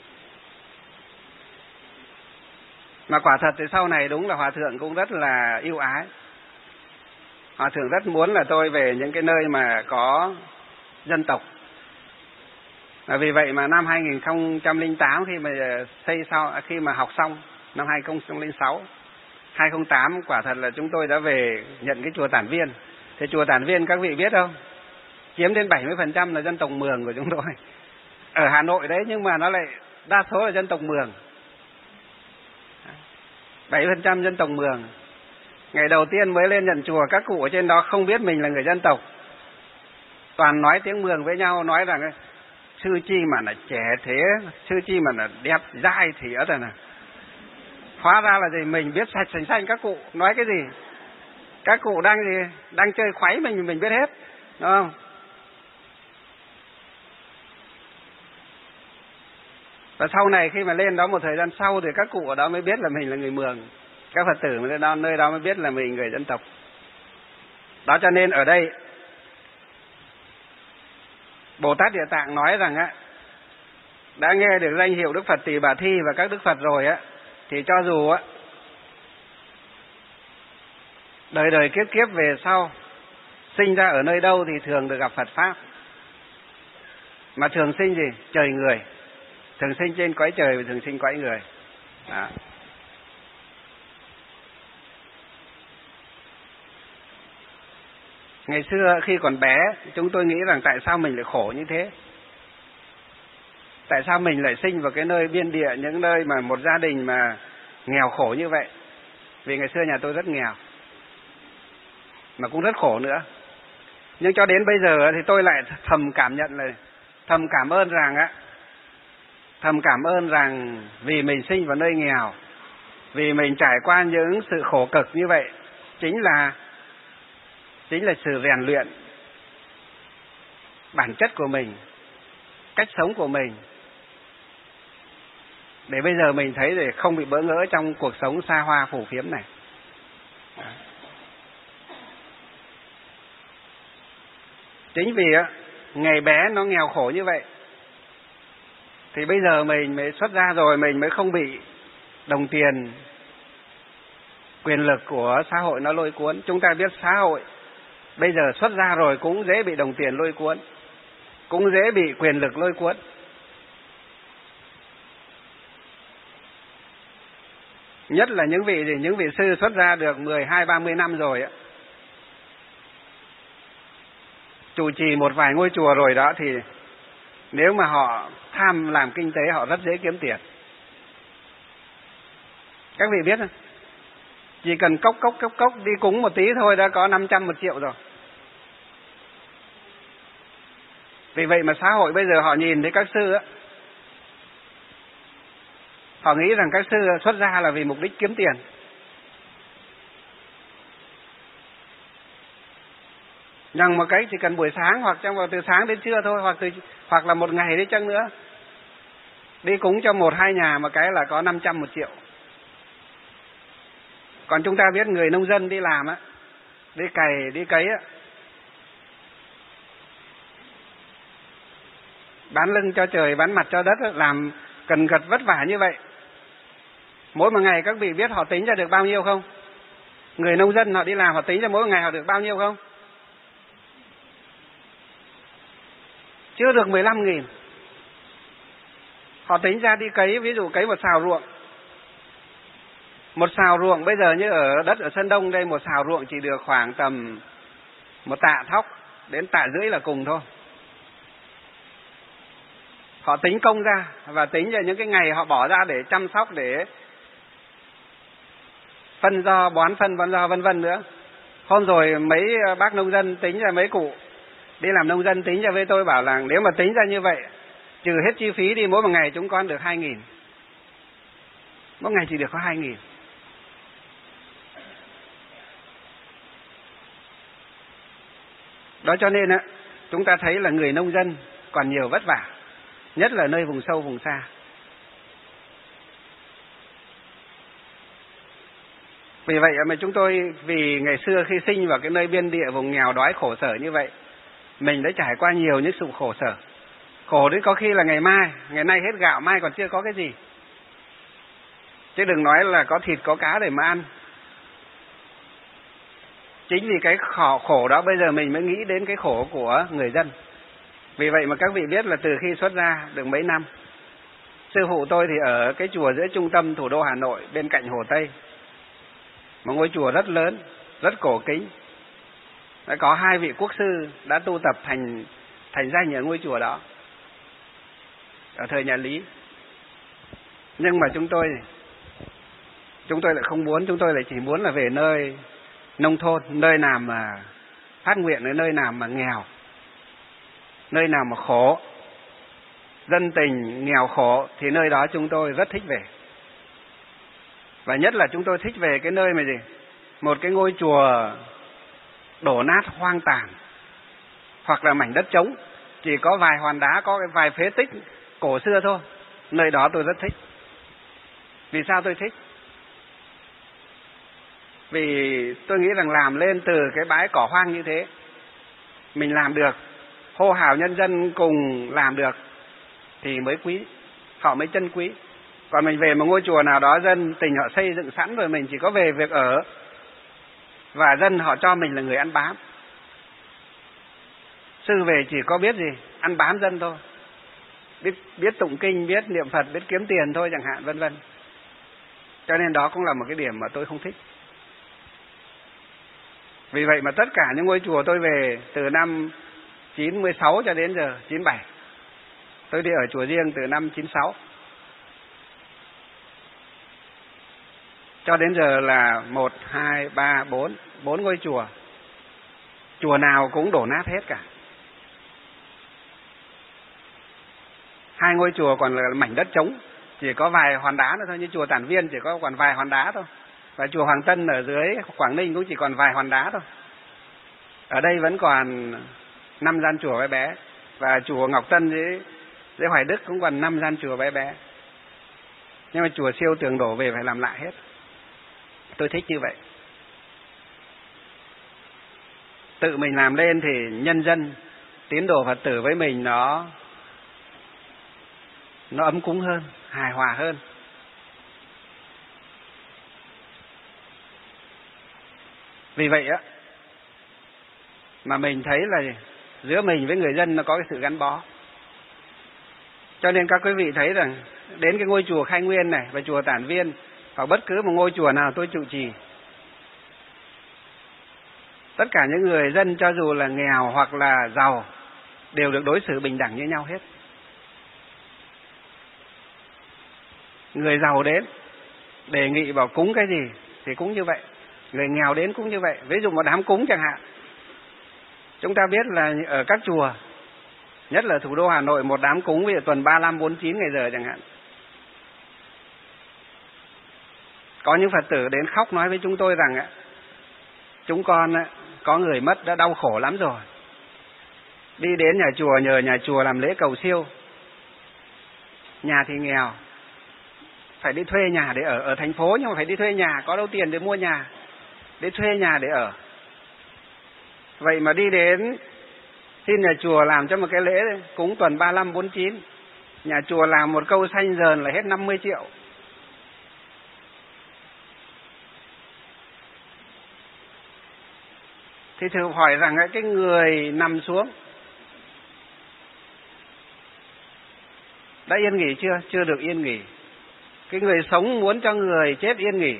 Mà quả thật thì sau này đúng là Hòa thượng cũng rất là yêu ái. Hòa thượng rất muốn là tôi về những cái nơi mà có dân tộc. Và vì vậy mà năm 2008 khi mà học xong, năm 2006, 2008 quả thật là chúng tôi đã về nhận cái chùa Tản Viên. Thì chùa Tản Viên các vị biết không? Chiếm đến 70% là dân tộc Mường của chúng tôi. Ở Hà Nội đấy, nhưng mà nó lại đa số là dân tộc Mường. 7% dân tộc Mường. Ngày đầu tiên mới lên nhận chùa, các cụ ở trên đó không biết mình là người dân tộc, toàn nói tiếng Mường với nhau, nói rằng sư chi mà là trẻ thế, sư chi mà là đẹp dai thì ở đây nè. Hóa ra là gì? Mình biết sạch sành xanh, các cụ nói cái gì, các cụ đang chơi khuấy mình biết hết, đúng không? Và sau này khi mà lên đó một thời gian sau thì các cụ ở đó mới biết là mình là người Mường, các Phật tử nơi đó mới biết là mình người dân tộc. Đó cho nên ở đây Bồ Tát Địa Tạng nói rằng á, đã nghe được danh hiệu Đức Phật Tỳ Bà Thi và các Đức Phật rồi á, thì cho dù á đời đời kiếp kiếp về sau sinh ra ở nơi đâu thì thường được gặp Phật Pháp. Mà thường sinh gì? Trời người. Thường sinh trên cõi trời và thường sinh cõi người. Đó. Ngày xưa khi còn bé, chúng tôi nghĩ rằng tại sao mình lại khổ như thế? Tại sao mình lại sinh vào cái nơi biên địa, những nơi mà một gia đình mà nghèo khổ như vậy? Vì ngày xưa nhà tôi rất nghèo, mà cũng rất khổ nữa. Nhưng cho đến bây giờ thì tôi lại thầm cảm nhận là, thầm cảm ơn rằng vì mình sinh vào nơi nghèo, vì mình trải qua những sự khổ cực như vậy, chính là sự rèn luyện bản chất của mình, cách sống của mình, để bây giờ mình thấy để không bị bỡ ngỡ trong cuộc sống xa hoa phù phiếm này. Chính vì ngày bé nó nghèo khổ như vậy, thì bây giờ mình mới xuất ra rồi, mình mới không bị đồng tiền, quyền lực của xã hội nó lôi cuốn. Chúng ta biết xã hội bây giờ xuất ra rồi cũng dễ bị đồng tiền lôi cuốn, cũng dễ bị quyền lực lôi cuốn. Nhất là những vị sư xuất ra được 12-30 năm rồi á, chủ trì một vài ngôi chùa rồi đó, thì nếu mà họ tham làm kinh tế họ rất dễ kiếm tiền. Các vị biết không? Chỉ cần cốc đi cúng một tí thôi đã có 500 1 triệu rồi. Vì vậy mà xã hội bây giờ họ nhìn thấy các sư á, họ nghĩ rằng các sư xuất gia là vì mục đích kiếm tiền. Nhưng một cái chỉ cần buổi sáng hoặc trong từ sáng đến trưa thôi, hoặc là một ngày đi chăng nữa, đi cúng cho 1-2 nhà một cái là có 500 1 triệu. Còn chúng ta biết người nông dân đi làm á, đi cày, đi cấy á, bán lưng cho trời, bán mặt cho đất á, làm cần cật vất vả như vậy. Mỗi một ngày các vị biết họ tính ra được bao nhiêu không? Người nông dân họ đi làm họ tính ra mỗi ngày họ được bao nhiêu không? Chưa được 15.000. Họ tính ra đi cấy, ví dụ cấy một sào ruộng. Một sào ruộng bây giờ như ở đất ở Sơn Đông đây, một sào ruộng chỉ được khoảng tầm 1 tạ thóc đến 1,5 tạ là cùng thôi. Họ tính công ra và tính ra những cái ngày họ bỏ ra để chăm sóc, để phân do, bón phân, bón do vân vân nữa. Hôm rồi mấy bác nông dân tính ra, mấy cụ đi làm nông dân tính ra với tôi bảo là nếu mà tính ra như vậy, trừ hết chi phí đi, mỗi một ngày chúng con được 2.000. Mỗi ngày chỉ được có 2.000. Đó cho nên á, chúng ta thấy là người nông dân còn nhiều vất vả, nhất là nơi vùng sâu vùng xa. Vì vậy mà chúng tôi, vì ngày xưa khi sinh vào cái nơi biên địa vùng nghèo đói khổ sở như vậy, mình đã trải qua nhiều những sự khổ sở. Khổ đến có khi là ngày nay hết gạo, mai còn chưa có cái gì. Chứ đừng nói là có thịt có cá để mà ăn. Chính vì cái khổ đó bây giờ mình mới nghĩ đến cái khổ của người dân. Vì vậy mà các vị biết là từ khi xuất gia được mấy năm, sư phụ tôi thì ở cái chùa giữa trung tâm thủ đô Hà Nội, bên cạnh Hồ Tây, một ngôi chùa rất lớn, rất cổ kính. Đã có 2 vị quốc sư đã tu tập thành danh ở ngôi chùa đó, ở thời nhà Lý. Nhưng mà chúng tôi lại không muốn, chúng tôi lại chỉ muốn là về nơi nông thôn, nơi nào mà phát nguyện, ở nơi nào mà nghèo, nơi nào mà khổ, dân tình nghèo khổ, thì nơi đó chúng tôi rất thích về. Và nhất là chúng tôi thích về cái nơi mà gì? Một cái ngôi chùa đổ nát hoang tàn, hoặc là mảnh đất trống, chỉ có vài hòn đá, có cái vài phế tích cổ xưa thôi, Nơi đó tôi rất thích. Vì sao tôi thích? Vì tôi nghĩ rằng làm lên từ cái bãi cỏ hoang như thế, mình làm được, hô hào nhân dân cùng làm được thì mới quý, họ mới chân quý. Còn mình về một ngôi chùa nào đó dân tình họ xây dựng sẵn rồi, mình chỉ có về việc ở, và dân họ cho mình là người ăn bám. Sư về chỉ có biết gì? Ăn bám dân thôi. Biết tụng kinh, biết niệm Phật, biết kiếm tiền thôi chẳng hạn, vân vân. Cho nên đó cũng là một cái điểm mà tôi không thích. Vì vậy mà tất cả những ngôi chùa tôi về từ năm 96 cho đến giờ 97. Tôi đi ở chùa riêng từ năm 96. Cho đến giờ là 1, 2, 3, 4 ngôi chùa. Chùa nào cũng đổ nát hết cả. 2 ngôi chùa còn là mảnh đất trống, chỉ có vài hòn đá nữa thôi, như chùa Tản Viên chỉ có còn vài hòn đá thôi. Và chùa Hoàng Tân ở dưới Quảng Ninh cũng chỉ còn vài hòn đá thôi. Ở đây vẫn còn 5 gian chùa bé bé. Và chùa Ngọc Tân dưới Hoài Đức cũng còn 5 gian chùa bé bé. Nhưng mà chùa siêu tường đổ về phải làm lại hết. Tôi thích như vậy. Tự mình làm lên thì nhân dân, tín đồ Phật tử với mình nó ấm cúng hơn, hài hòa hơn. Vì vậy á, mà mình thấy là giữa mình với người dân nó có cái sự gắn bó. Cho nên các quý vị thấy rằng đến cái ngôi chùa Khai Nguyên này và chùa Tản Viên, hoặc bất cứ một ngôi chùa nào tôi trụ trì, tất cả những người dân cho dù là nghèo hoặc là giàu đều được đối xử bình đẳng như nhau hết. Người giàu đến đề nghị bảo cúng cái gì thì cúng như vậy, người nghèo đến cũng như vậy. Ví dụ một đám cúng chẳng hạn, chúng ta biết là ở các chùa, nhất là thủ đô Hà Nội, một đám cúng ví dụ tuần 35, 49 ngày giờ chẳng hạn, có những Phật tử đến khóc nói với chúng tôi rằng chúng con có người mất đã đau khổ lắm rồi, đi đến nhà chùa nhờ nhà chùa làm lễ cầu siêu. Nhà thì nghèo, phải đi thuê nhà để ở thành phố, nhưng mà phải đi thuê nhà, có đâu tiền để mua nhà, để thuê nhà để ở. Vậy mà đi đến xin nhà chùa làm cho một cái lễ cúng tuần 35, 49, nhà chùa làm một câu xanh dờn là hết 50 triệu. Thì thử hỏi rằng cái người nằm xuống đã yên nghỉ chưa? Chưa được yên nghỉ. Cái người sống muốn cho người chết yên nghỉ,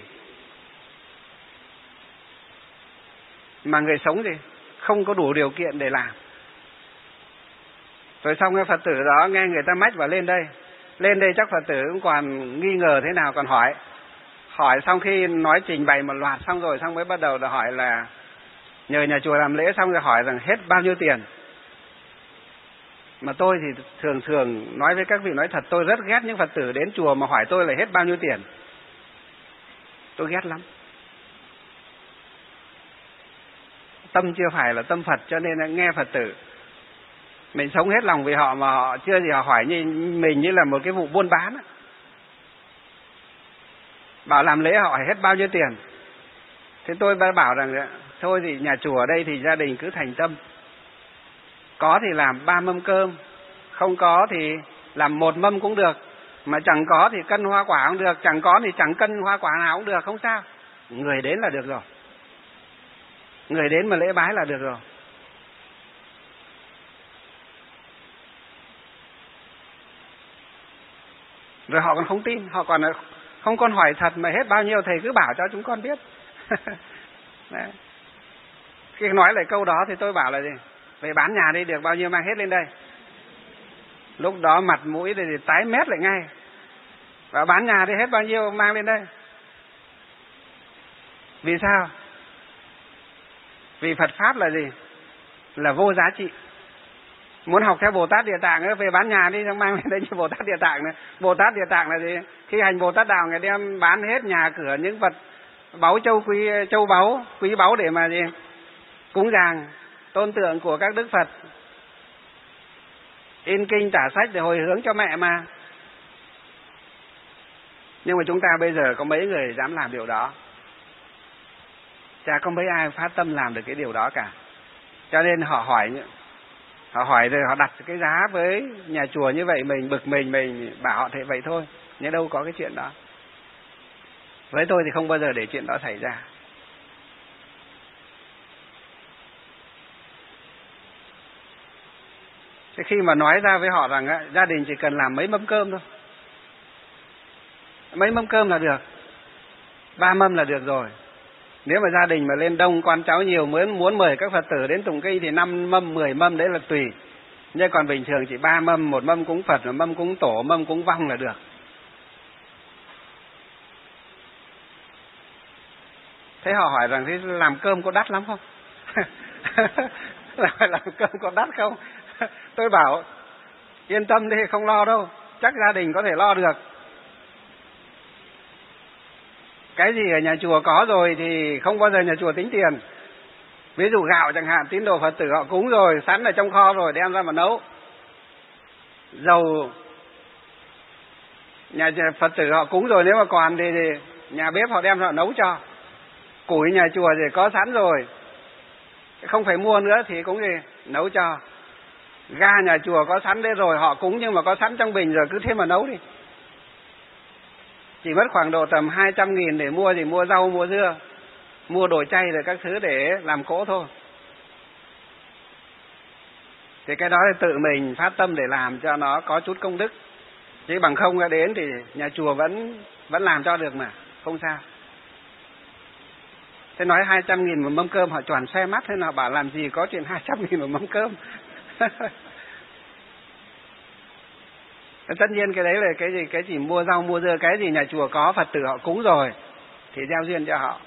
mà người sống thì không có đủ điều kiện để làm. Rồi xong cái Phật tử đó nghe người ta mách và lên đây chắc Phật tử cũng còn nghi ngờ thế nào, còn hỏi xong khi nói trình bày một loạt xong rồi, xong mới bắt đầu là hỏi là nhờ nhà chùa làm lễ, xong rồi hỏi rằng hết bao nhiêu tiền. Mà tôi thì thường nói với các vị, nói thật, tôi rất ghét những Phật tử đến chùa mà hỏi tôi là hết bao nhiêu tiền. Tôi ghét lắm. Tâm chưa phải là tâm Phật, cho nên là nghe Phật tử mình sống hết lòng vì họ mà họ chưa gì họ hỏi như mình như là một cái vụ buôn bán. Bảo làm lễ họ hỏi hết bao nhiêu tiền. Thế tôi bảo rằng thôi thì nhà chùa ở đây thì gia đình cứ thành tâm, có thì làm 3 mâm cơm, không có thì làm 1 mâm cũng được, mà chẳng có thì cân hoa quả cũng được, chẳng có thì chẳng cân hoa quả nào cũng được, không sao. Người đến là được rồi, người đến mà lễ bái là được rồi. Rồi họ còn không tin, họ còn không con hỏi thật mà hết bao nhiêu thầy cứ bảo cho chúng con biết. Đấy. Khi nói lại câu đó thì tôi bảo là gì? Về bán nhà đi, được bao nhiêu mang hết lên đây. Lúc đó mặt mũi thì tái mét lại ngay. Và bán nhà thì hết bao nhiêu mang lên đây. Vì sao? Vì Phật Pháp là gì? Là vô giá trị. Muốn học theo Bồ Tát Địa Tạng ấy, về bán nhà đi, xong mang lên đây như Bồ Tát Địa Tạng này. Bồ Tát Địa Tạng là gì? Khi hành Bồ Tát Đạo, người đem bán hết nhà cửa, những vật báu châu báu, quý báu để mà gì? Cúng dường tôn tượng của các đức Phật, in kinh tả sách để hồi hướng cho mẹ mà. Nhưng mà chúng ta bây giờ có mấy người dám làm điều đó? Chả có mấy ai phát tâm làm được cái điều đó cả. Cho nên họ hỏi rồi họ đặt cái giá với nhà chùa như vậy, mình bực mình bảo họ thế vậy thôi, nhưng đâu có cái chuyện đó. Với tôi thì không bao giờ để chuyện đó xảy ra. Thế khi mà nói ra với họ rằng gia đình chỉ cần làm mấy mâm cơm thôi, mấy mâm cơm là được, 3 mâm là được rồi. Nếu mà gia đình mà lên đông con cháu nhiều muốn mời các Phật tử đến tụng kinh thì 5 mâm, 10 mâm đấy là tùy. Nhưng còn bình thường chỉ 3 mâm, 1 mâm cúng Phật, 1 mâm cúng tổ, 1 mâm cúng vong là được. Thế họ hỏi rằng thế làm cơm có đắt lắm không? Làm cơm có đắt không? Tôi bảo yên tâm đi, không lo đâu, chắc gia đình có thể lo được. Cái gì ở nhà chùa có rồi thì không bao giờ nhà chùa tính tiền. Ví dụ gạo chẳng hạn, tín đồ Phật tử họ cúng rồi, sẵn ở trong kho rồi, đem ra mà nấu. Dầu nhà Phật tử họ cúng rồi, nếu mà còn thì nhà bếp họ đem ra nấu cho. Củi nhà chùa thì có sẵn rồi, không phải mua nữa thì cũng nấu cho. Ga nhà chùa có sẵn đấy rồi, họ cúng nhưng mà có sẵn trong bình rồi, cứ thế mà nấu đi. Chỉ mất khoảng độ tầm 200.000 để mua rau, mua dưa, mua đồ chay rồi các thứ để làm cỗ thôi. Thì cái đó là tự mình phát tâm để làm cho nó có chút công đức. Chứ bằng không ra đến thì nhà chùa vẫn làm cho được mà, không sao. Thế nói 200.000 một mâm cơm họ choàng xoe mắt, thế nào bảo làm gì có chuyện 200.000 một mâm cơm. Tất nhiên cái đấy là cái gì mua rau mua dưa, cái gì nhà chùa có Phật tử họ cúng rồi thì gieo duyên cho họ.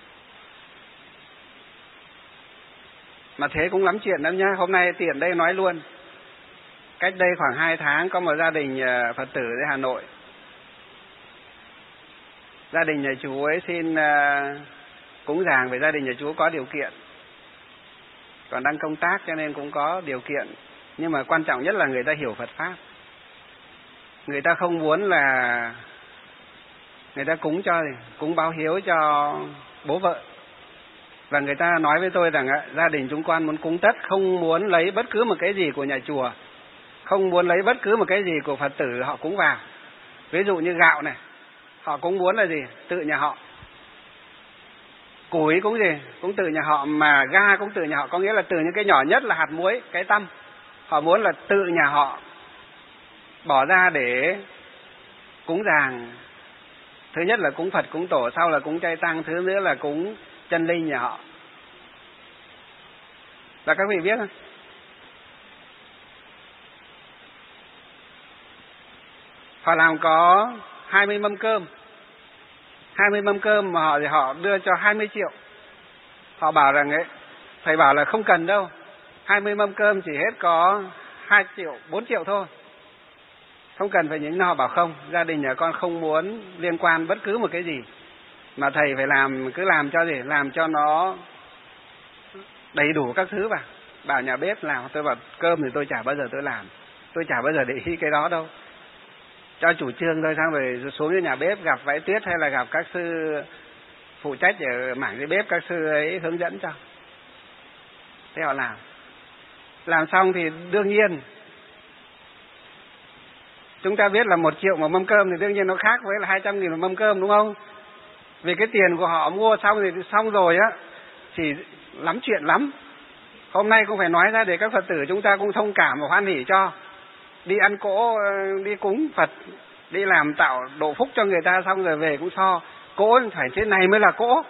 Mà thế cũng lắm chuyện lắm nhá. Hôm nay tiện đây nói luôn. Cách đây khoảng 2 tháng có một gia đình Phật tử ở Hà Nội. Gia đình nhà chú ấy xin cúng dường, về gia đình nhà chú có điều kiện, còn đang công tác cho nên cũng có điều kiện. Nhưng mà quan trọng nhất là người ta hiểu Phật Pháp. Người ta không muốn là người ta cúng báo hiếu cho bố vợ. Và người ta nói với tôi rằng gia đình chúng con muốn cúng tất, không muốn lấy bất cứ một cái gì của nhà chùa, không muốn lấy bất cứ một cái gì của Phật tử họ cúng vào. Ví dụ như gạo này, họ cũng muốn là gì? Tự nhà họ. Củi cũng gì? Cũng tự nhà họ, mà ga cũng tự nhà họ, có nghĩa là từ những cái nhỏ nhất là hạt muối, cái tăm. Họ muốn là tự nhà họ bỏ ra để cúng dường. Thứ nhất là cúng Phật, cúng tổ, sau là cúng chay tăng, thứ nữa là cúng chân linh nhà họ. Và các vị biết không? Họ làm có 20 mâm cơm. 20 mâm cơm mà họ đưa cho 20 triệu. Họ bảo rằng thầy bảo là không cần đâu. 20 mâm cơm chỉ hết có 2 triệu, 4 triệu thôi. Không cần phải những. Họ bảo không, gia đình nhà con không muốn liên quan bất cứ một cái gì, mà thầy phải cứ làm cho gì? Làm cho nó đầy đủ các thứ vào. Bảo nhà bếp làm. Tôi bảo cơm thì tôi chả bao giờ tôi làm. Tôi chả bao giờ để ý cái đó đâu. Cho chủ trương thôi, xong rồi xuống đến nhà bếp gặp Vãi Tuyết hay là gặp các sư phụ trách ở mảng dưới bếp, các sư ấy hướng dẫn cho. Thế họ làm. Làm xong thì đương nhiên chúng ta biết là 1 triệu một mâm cơm thì đương nhiên nó khác với là 200.000 một mâm cơm, đúng không? Vì cái tiền của họ mua xong thì xong rồi á, thì lắm chuyện lắm. Hôm nay cũng phải nói ra để các Phật tử chúng ta cũng thông cảm và hoan hỉ cho. Đi ăn cỗ, đi cúng Phật, đi làm tạo độ phúc cho người ta xong rồi về cũng so. Cỗ phải thế này mới là cỗ.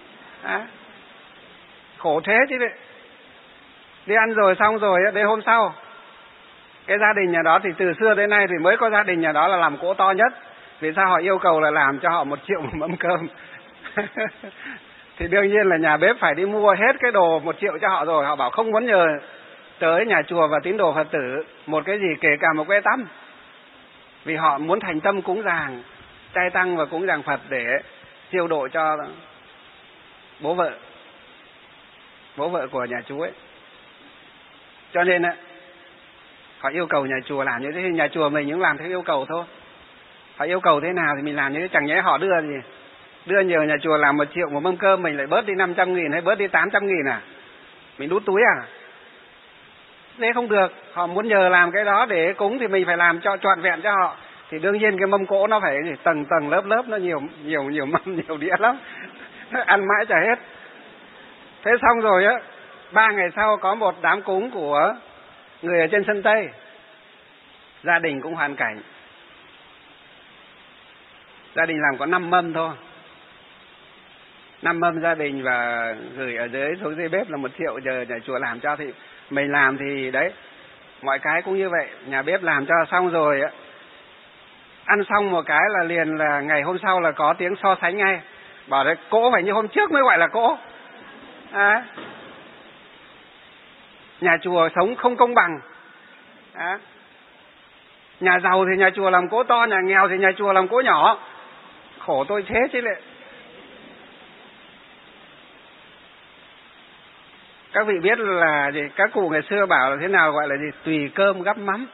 Khổ thế chứ đấy. Đi ăn rồi xong rồi, đến hôm sau cái gia đình nhà đó thì từ xưa đến nay thì mới có gia đình nhà đó là làm cỗ to nhất. Vì sao? Họ yêu cầu là làm cho họ 1 triệu một mâm cơm. Thì đương nhiên là nhà bếp phải đi mua hết cái đồ 1 triệu cho họ rồi. Họ bảo không muốn nhờ tới nhà chùa và tín đồ Phật tử một cái gì, kể cả một que tăm. Vì họ muốn thành tâm cúng dường chay tăng và cúng dường Phật để siêu độ cho bố vợ của nhà chú ấy. Cho nên họ yêu cầu nhà chùa làm như thế, thì nhà chùa mình cũng làm theo yêu cầu thôi. Họ yêu cầu thế nào thì mình làm như thế. Chẳng nhẽ họ đưa nhờ nhà chùa làm 1 triệu một mâm cơm, mình lại bớt đi 500.000 hay bớt đi 800.000 à? Mình đút túi à? Thế không được. Họ muốn nhờ làm cái đó để cúng thì mình phải làm cho trọn vẹn cho họ. Thì đương nhiên cái mâm cỗ nó phải tầng lớp, nó nhiều mâm, nhiều đĩa lắm. Ăn mãi chả hết. Thế xong rồi á, 3 ngày sau có một đám cúng của người ở trên sân Tây. Gia đình cũng hoàn cảnh. Gia đình làm có 5 mâm thôi. 5 mâm gia đình và gửi ở xuống dưới bếp là 1 triệu, giờ nhà chùa làm cho thì mình làm thì đấy, mọi cái cũng như vậy. Nhà bếp làm cho xong rồi á, ăn xong một cái là liền là ngày hôm sau là có tiếng so sánh ngay. Bảo đấy, cỗ phải như hôm trước mới gọi là cỗ. Nhà chùa sống không công bằng. Nhà giàu thì nhà chùa làm cỗ to, nhà nghèo thì nhà chùa làm cỗ nhỏ. Khổ tôi thế chứ lại. Các vị biết là gì? Các cụ ngày xưa bảo là thế nào gọi là gì? Tùy cơm gắp mắm.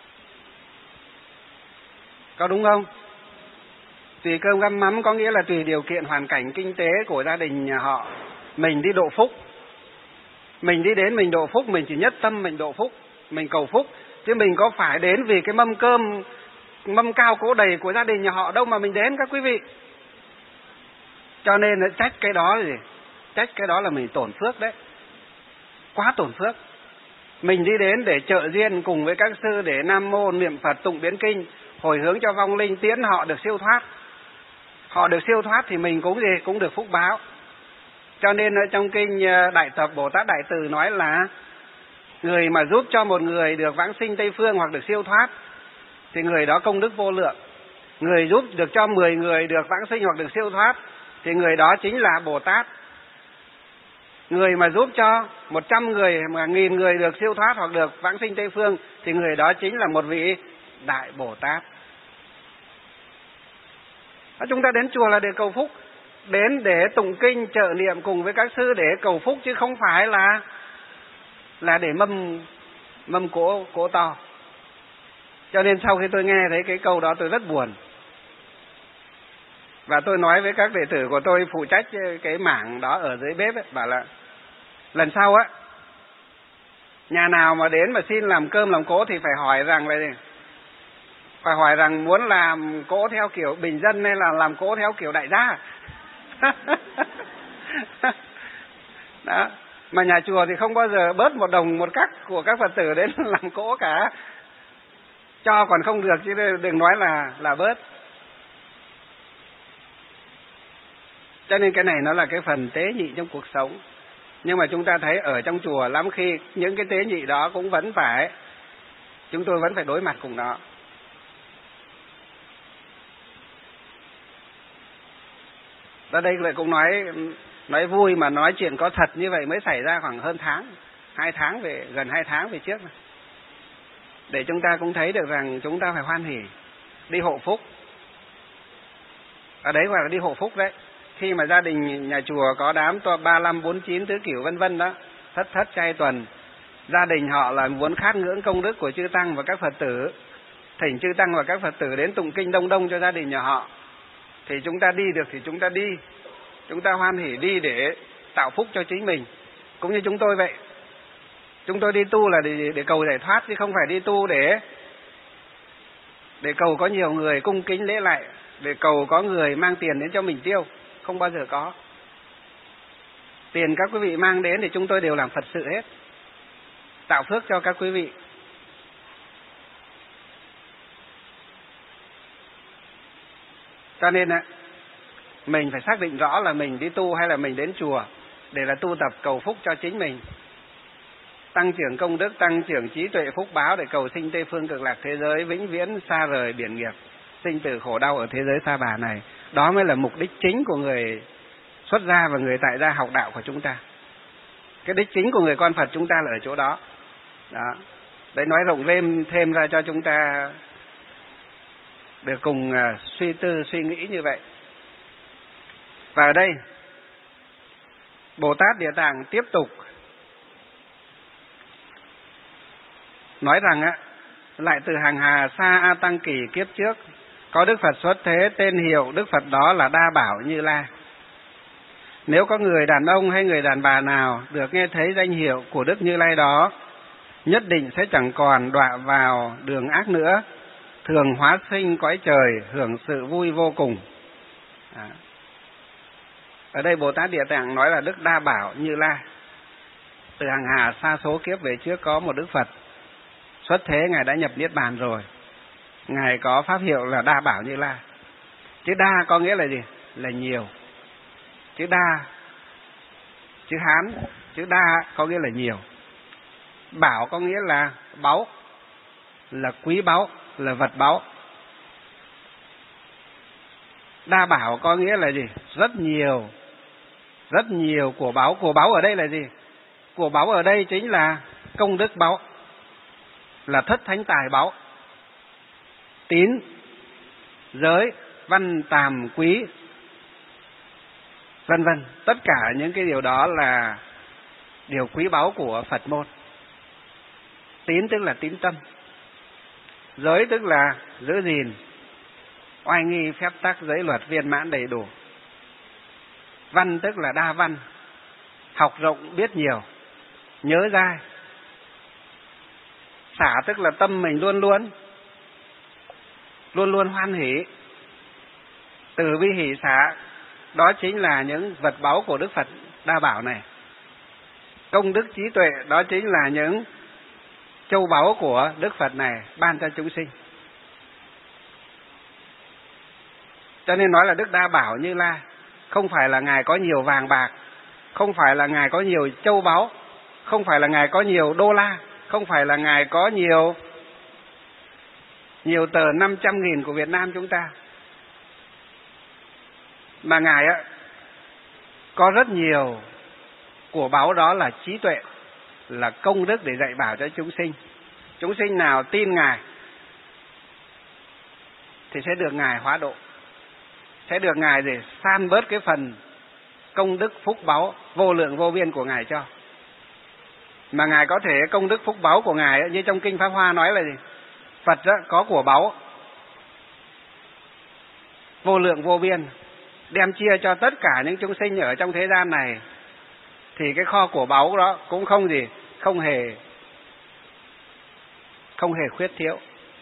Có đúng không? Tùy cơm gắp mắm có nghĩa là tùy điều kiện hoàn cảnh kinh tế của gia đình nhà họ. Mình đi độ phúc. Mình đi đến mình độ phúc, mình chỉ nhất tâm mình độ phúc, mình cầu phúc. Chứ mình có phải đến vì cái mâm cơm, mâm cao cỗ đầy của gia đình nhà họ đâu mà mình đến các quý vị. Cho nên trách cái đó là gì? Trách cái đó là mình tổn phước đấy. Quá tổn phước. Mình đi đến để trợ duyên cùng với các sư để nam mô niệm Phật tụng biến kinh, hồi hướng cho vong linh, tiễn họ được siêu thoát. Họ được siêu thoát thì mình cũng gì? Cũng được phúc báo. Cho nên ở trong kinh Đại Tập Bồ Tát Đại Từ nói là người mà giúp cho một người được vãng sinh Tây Phương hoặc được siêu thoát thì người đó công đức vô lượng. Người giúp được cho 10 người được vãng sinh hoặc được siêu thoát thì người đó chính là Bồ Tát. Người mà giúp cho 100 người mà 1000 người được siêu thoát hoặc được vãng sinh Tây Phương thì người đó chính là một vị Đại Bồ Tát. Chúng ta đến chùa là để cầu phúc, đến để tụng kinh trợ niệm cùng với các sư để cầu phúc, chứ không phải là để mâm cỗ to. Cho nên sau khi tôi nghe thấy cái câu đó tôi rất buồn. Và tôi nói với các đệ tử của tôi phụ trách cái mảng đó ở dưới bếp ấy, bảo là lần sau á, nhà nào mà đến mà xin làm cơm làm cỗ thì phải hỏi rằng muốn làm cỗ theo kiểu bình dân hay là làm cỗ theo kiểu đại gia. Đó. Mà nhà chùa thì không bao giờ bớt một đồng một cắc của các Phật tử đến làm cỗ cả. Cho còn không được chứ đừng nói là bớt. Cho nên cái này nó là cái phần tế nhị trong cuộc sống. Nhưng mà chúng ta thấy ở trong chùa lắm khi những cái tế nhị đó cũng chúng tôi vẫn phải đối mặt cùng nó. Ở đây lại cũng nói vui mà nói chuyện có thật như vậy mới xảy ra khoảng hơn tháng, gần 2 tháng về trước này. Để chúng ta cũng thấy được rằng chúng ta phải hoan hỉ, đi hộ phúc. Ở đấy gọi là đi hộ phúc đấy. Khi mà gia đình nhà chùa có đám 35, 49 tứ cửu vân vân đó, thất chay tuần, gia đình họ là muốn khát ngưỡng công đức của chư tăng và các Phật tử, thỉnh chư tăng và các Phật tử đến tụng kinh đông cho gia đình nhà họ, thì chúng ta đi được thì chúng ta đi, chúng ta hoan hỉ đi để tạo phúc cho chính mình. Cũng như chúng tôi vậy, chúng tôi đi tu là để cầu giải thoát, chứ không phải đi tu để cầu có nhiều người cung kính lễ lại, để cầu có người mang tiền đến cho mình tiêu. Không bao giờ có. Tiền các quý vị mang đến thì chúng tôi đều làm Phật sự hết, tạo phước cho các quý vị. Cho nên mình phải xác định rõ là mình đi tu hay là mình đến chùa để là tu tập cầu phúc cho chính mình, tăng trưởng công đức, tăng trưởng trí tuệ phúc báo để cầu sinh Tây Phương Cực Lạc thế giới vĩnh viễn xa rời biển nghiệp, sinh tử khổ đau ở thế giới sa bà này. Đó mới là mục đích chính của người xuất gia và người tại gia học đạo của chúng ta. Cái đích chính của người con Phật chúng ta là ở chỗ đó. Đó. Đấy, nói rộng lên thêm ra cho chúng ta được cùng suy nghĩ như vậy. Và ở đây Bồ Tát Địa Tạng tiếp tục nói rằng lại từ hàng hà sa A Tăng kỷ kiếp trước, có Đức Phật xuất thế, tên hiệu Đức Phật đó là Đa Bảo Như Lai. Nếu có người đàn ông hay người đàn bà nào được nghe thấy danh hiệu của Đức Như Lai đó, nhất định sẽ chẳng còn đọa vào đường ác nữa, thường hóa sinh cõi trời, hưởng sự vui vô cùng. Ở đây Bồ Tát Địa Tạng nói là Đức Đa Bảo Như Lai. Từ hàng hà sa số kiếp về trước có một Đức Phật xuất thế, Ngài đã nhập Niết Bàn rồi. Ngài có pháp hiệu là Đa Bảo Như Lai. Chữ đa có nghĩa là gì? Là nhiều. Chữ đa, chữ Hán, chữ đa có nghĩa là nhiều. Bảo có nghĩa là báu, là quý báu, là vật báu. Đa bảo có nghĩa là gì? Rất nhiều của báu. Của báu ở đây là gì? Của báu ở đây chính là công đức báu, là thất thánh tài báu. Tín, giới, văn, tàm, quý, vân vân. Tất cả những cái điều đó là điều quý báu của Phật môn. Tín tức là tín tâm. Giới tức là giữ gìn, oai nghi, phép tắc, giới luật viên mãn đầy đủ. Văn tức là đa văn, học rộng biết nhiều, nhớ dai. Xả tức là tâm mình luôn luôn hoan hỷ, từ bi hỷ xả. Đó chính là những vật báu của Đức Phật Đa Bảo này. Công đức trí tuệ đó chính là những châu báu của Đức Phật này ban cho chúng sinh. Cho nên nói là Đức Đa Bảo Như Lai. Không phải là Ngài có nhiều vàng bạc, không phải là Ngài có nhiều châu báu, không phải là Ngài có nhiều đô la, không phải là Ngài có nhiều tờ 500.000 của Việt Nam chúng ta, mà Ngài có rất nhiều của báu, đó là trí tuệ, là công đức để dạy bảo cho chúng sinh. Chúng sinh nào tin Ngài thì sẽ được Ngài hóa độ, sẽ được Ngài để san bớt cái phần công đức phúc báu vô lượng vô biên của Ngài cho. Mà Ngài có thể công đức phúc báu của Ngài như trong Kinh Pháp Hoa nói là gì? Phật có của báu vô lượng vô biên, đem chia cho tất cả những chúng sinh ở trong thế gian này, thì cái kho của báu đó cũng không hề khuyết thiếu.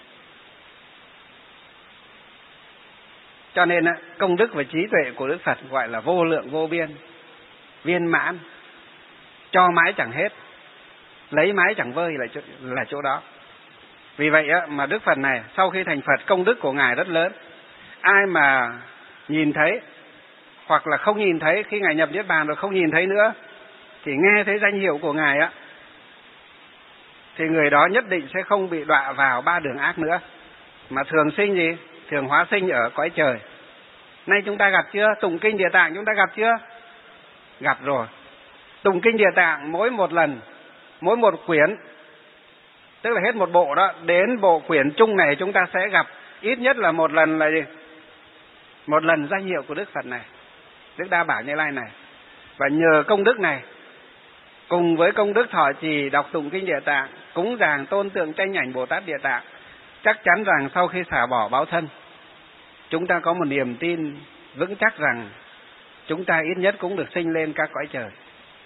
Cho nên công đức và trí tuệ của Đức Phật gọi là vô lượng vô biên, viên mãn, cho mãi chẳng hết, lấy mãi chẳng vơi là chỗ đó. Vì vậy mà Đức Phật này sau khi thành Phật, công đức của Ngài rất lớn. Ai mà nhìn thấy hoặc là không nhìn thấy, khi Ngài nhập Niết Bàn rồi không nhìn thấy nữa, thì nghe thấy danh hiệu của Ngài thì người đó nhất định sẽ không bị đọa vào ba đường ác nữa, mà thường sinh thường hóa sinh ở cõi trời. Nay chúng ta gặp chưa? Tụng Kinh Địa Tạng chúng ta gặp chưa? Gặp rồi. Tụng Kinh Địa Tạng mỗi một lần, mỗi một quyển, tức là hết một bộ đó, đến bộ quyển chung này chúng ta sẽ gặp ít nhất là một lần là gì? Một lần danh hiệu của Đức Phật này, Đức Đa Bảo Như Lai này. Và nhờ công đức này, cùng với công đức thọ trì đọc tụng Kinh Địa Tạng, cúng dường tôn tượng tranh ảnh Bồ Tát Địa Tạng, chắc chắn rằng sau khi xả bỏ báo thân, chúng ta có một niềm tin vững chắc rằng chúng ta ít nhất cũng được sinh lên các cõi trời.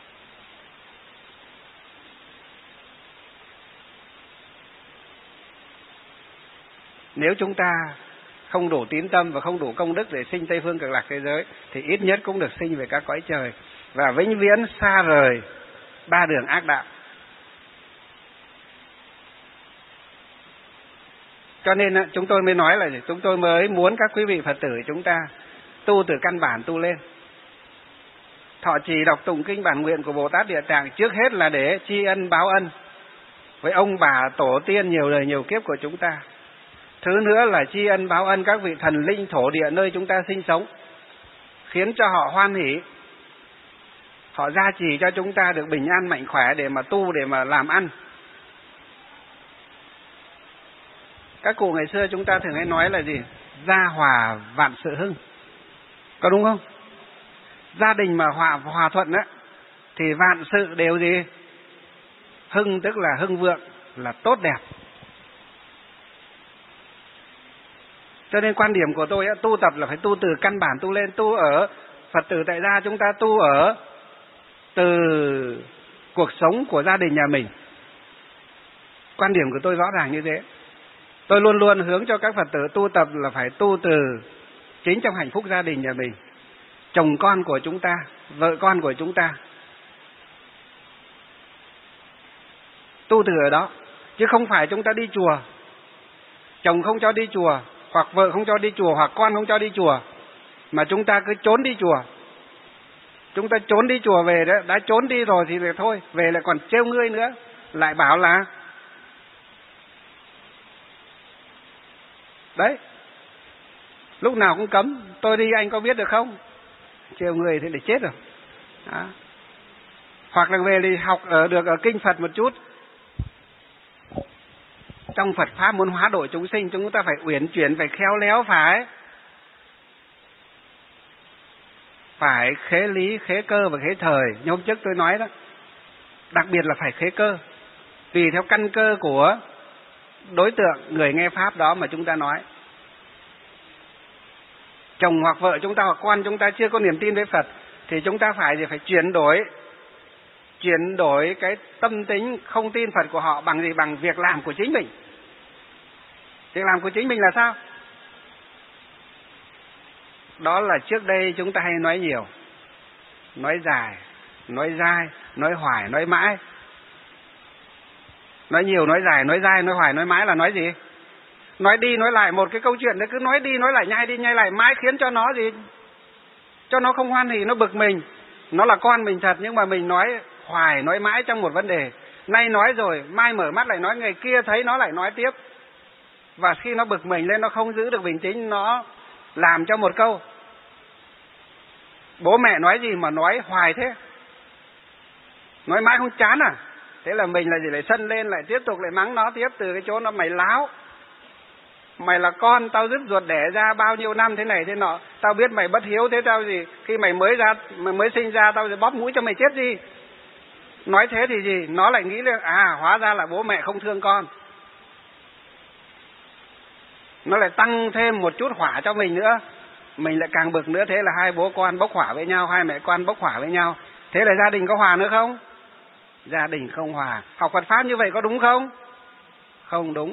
Nếu chúng ta không đủ tín tâm và không đủ công đức để sinh Tây Phương Cực Lạc thế giới, thì ít nhất cũng được sinh về các cõi trời và vĩnh viễn xa rời ba đường ác đạo. Cho nên chúng tôi mới nói là chúng tôi mới muốn các quý vị Phật tử chúng ta tu từ căn bản tu lên. Thọ trì đọc tụng kinh bản nguyện của Bồ Tát Địa Tạng trước hết là để tri ân báo ân với ông bà tổ tiên nhiều đời nhiều kiếp của chúng ta. Thứ nữa là tri ân báo ân các vị thần linh thổ địa nơi chúng ta sinh sống, khiến cho họ hoan hỷ, họ gia trì cho chúng ta được bình an mạnh khỏe để mà tu, để mà làm ăn. Các cụ ngày xưa chúng ta thường hay nói là gì? Gia hòa vạn sự hưng, có đúng không? Gia đình mà hòa thuận thì vạn sự đều gì? Hưng, tức là hưng vượng, là tốt đẹp. Cho nên quan điểm của tôi tu tập là phải tu từ căn bản tu lên. Tu ở Phật tử tại gia chúng ta tu ở từ cuộc sống của gia đình nhà mình. Quan điểm của tôi rõ ràng như thế. Tôi luôn luôn hướng cho các Phật tử tu tập là phải tu từ chính trong hạnh phúc gia đình nhà mình, chồng con của chúng ta, vợ con của chúng ta. Tu từ ở đó, chứ không phải chúng ta đi chùa, chồng không cho đi chùa, hoặc vợ không cho đi chùa, hoặc con không cho đi chùa, mà chúng ta cứ trốn đi chùa. Chúng ta trốn đi chùa về đó, đã trốn đi rồi thì thôi, về lại còn trêu ngươi nữa, lại bảo là đấy, lúc nào cũng cấm, tôi đi anh có biết được không? Trêu người thì để chết rồi. Đó. Hoặc là về thì học được ở kinh Phật một chút. Trong Phật Pháp muốn hóa độ chúng sinh, chúng ta phải uyển chuyển, phải khéo léo, phải khế lý, khế cơ và khế thời. Như hôm trước tôi nói đó, đặc biệt là phải khế cơ, tùy theo căn cơ của đối tượng người nghe Pháp đó mà chúng ta nói. Chồng hoặc vợ chúng ta hoặc con chúng ta chưa có niềm tin với Phật thì chúng ta phải chuyển đổi cái tâm tính không tin Phật của họ bằng gì? Bằng việc làm của chính mình. Việc làm của chính mình là sao? Đó là trước đây chúng ta hay nói nhiều, nói dài, nói dai, nói hoài, nói mãi. Nói nhiều, nói dài, nói dai, nói hoài, nói mãi là nói gì? Nói đi nói lại một cái câu chuyện đấy, cứ nói đi nói lại, nhai đi nhai lại mãi, khiến cho nó gì? Cho nó không hoan hỉ, nó bực mình. Nó là con mình thật, nhưng mà mình nói hoài, nói mãi trong một vấn đề. Nay nói rồi, mai mở mắt lại nói, ngày kia thấy nó lại nói tiếp. Và khi nó bực mình lên, nó không giữ được bình tĩnh, nó làm cho một câu. Bố mẹ nói gì mà nói hoài thế? Nói mãi không chán à? Thế là mình là gì? Lại sân lên, lại tiếp tục lại mắng nó tiếp từ cái chỗ nó mày láo. Mày là con, tao dứt ruột đẻ ra bao nhiêu năm thế này thế nọ. Tao biết mày bất hiếu thế tao gì? Khi mày mới sinh ra tao sẽ bóp mũi cho mày chết gì? Nói thế thì gì? Nó lại nghĩ là hóa ra là bố mẹ không thương con. Nó lại tăng thêm một chút hỏa cho mình nữa. Mình lại càng bực nữa. Thế là hai bố con bốc hỏa với nhau, hai mẹ con bốc hỏa với nhau. Thế là gia đình có hòa nữa không? Gia đình không hòa. Học Phật Pháp như vậy có đúng không? Không đúng.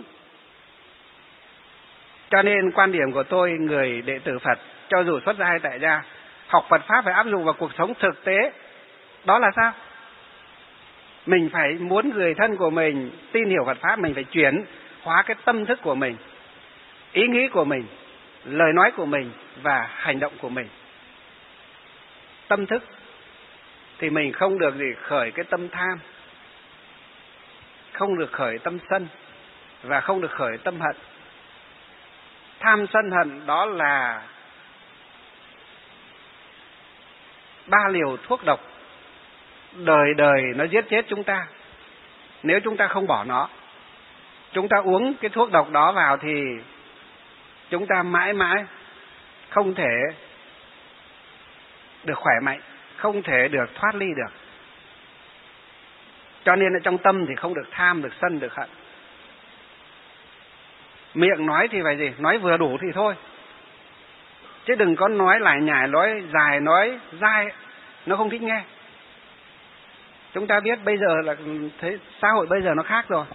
Cho nên quan điểm của tôi, người đệ tử Phật, cho dù xuất gia hay tại gia, học Phật Pháp phải áp dụng vào cuộc sống thực tế. Đó là sao? Mình phải muốn người thân của mình tin hiểu Phật Pháp, mình phải chuyển hóa cái tâm thức của mình, ý nghĩ của mình, lời nói của mình và hành động của mình. Tâm thức thì mình không được gì khởi cái tâm tham, không được khởi tâm sân và không được khởi tâm hận. Tham sân hận đó là 3 liều thuốc độc đời đời nó giết chết chúng ta. Nếu chúng ta không bỏ nó, chúng ta uống cái thuốc độc đó vào thì chúng ta mãi mãi không thể được khỏe mạnh, không thể được thoát ly được. Cho nên là trong tâm thì không được tham, được sân, được hận. Miệng nói thì phải gì? Nói vừa đủ thì thôi. Chứ đừng có nói lải nhải, nói dài, nói dai, nó không thích nghe. Chúng ta biết bây giờ là thế, xã hội bây giờ nó khác rồi.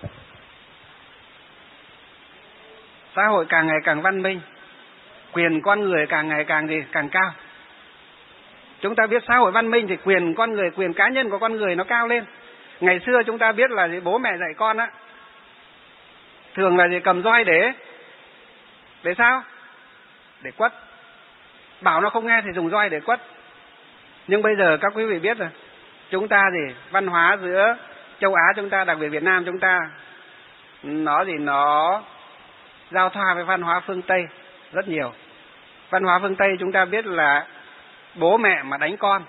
Xã hội càng ngày càng văn minh, quyền con người càng ngày càng cao. Chúng ta biết xã hội văn minh thì quyền con người, quyền cá nhân của con người nó cao lên. Ngày xưa chúng ta biết là gì? Bố mẹ dạy con á, thường là gì? Cầm roi để sao? Để quất. Bảo nó không nghe thì dùng roi để quất. Nhưng bây giờ các quý vị biết rồi, chúng ta gì? Văn hóa giữa châu Á chúng ta, đặc biệt Việt Nam chúng ta, nó giao thoa với văn hóa phương Tây rất nhiều. Văn hóa phương Tây chúng ta biết là bố mẹ mà đánh con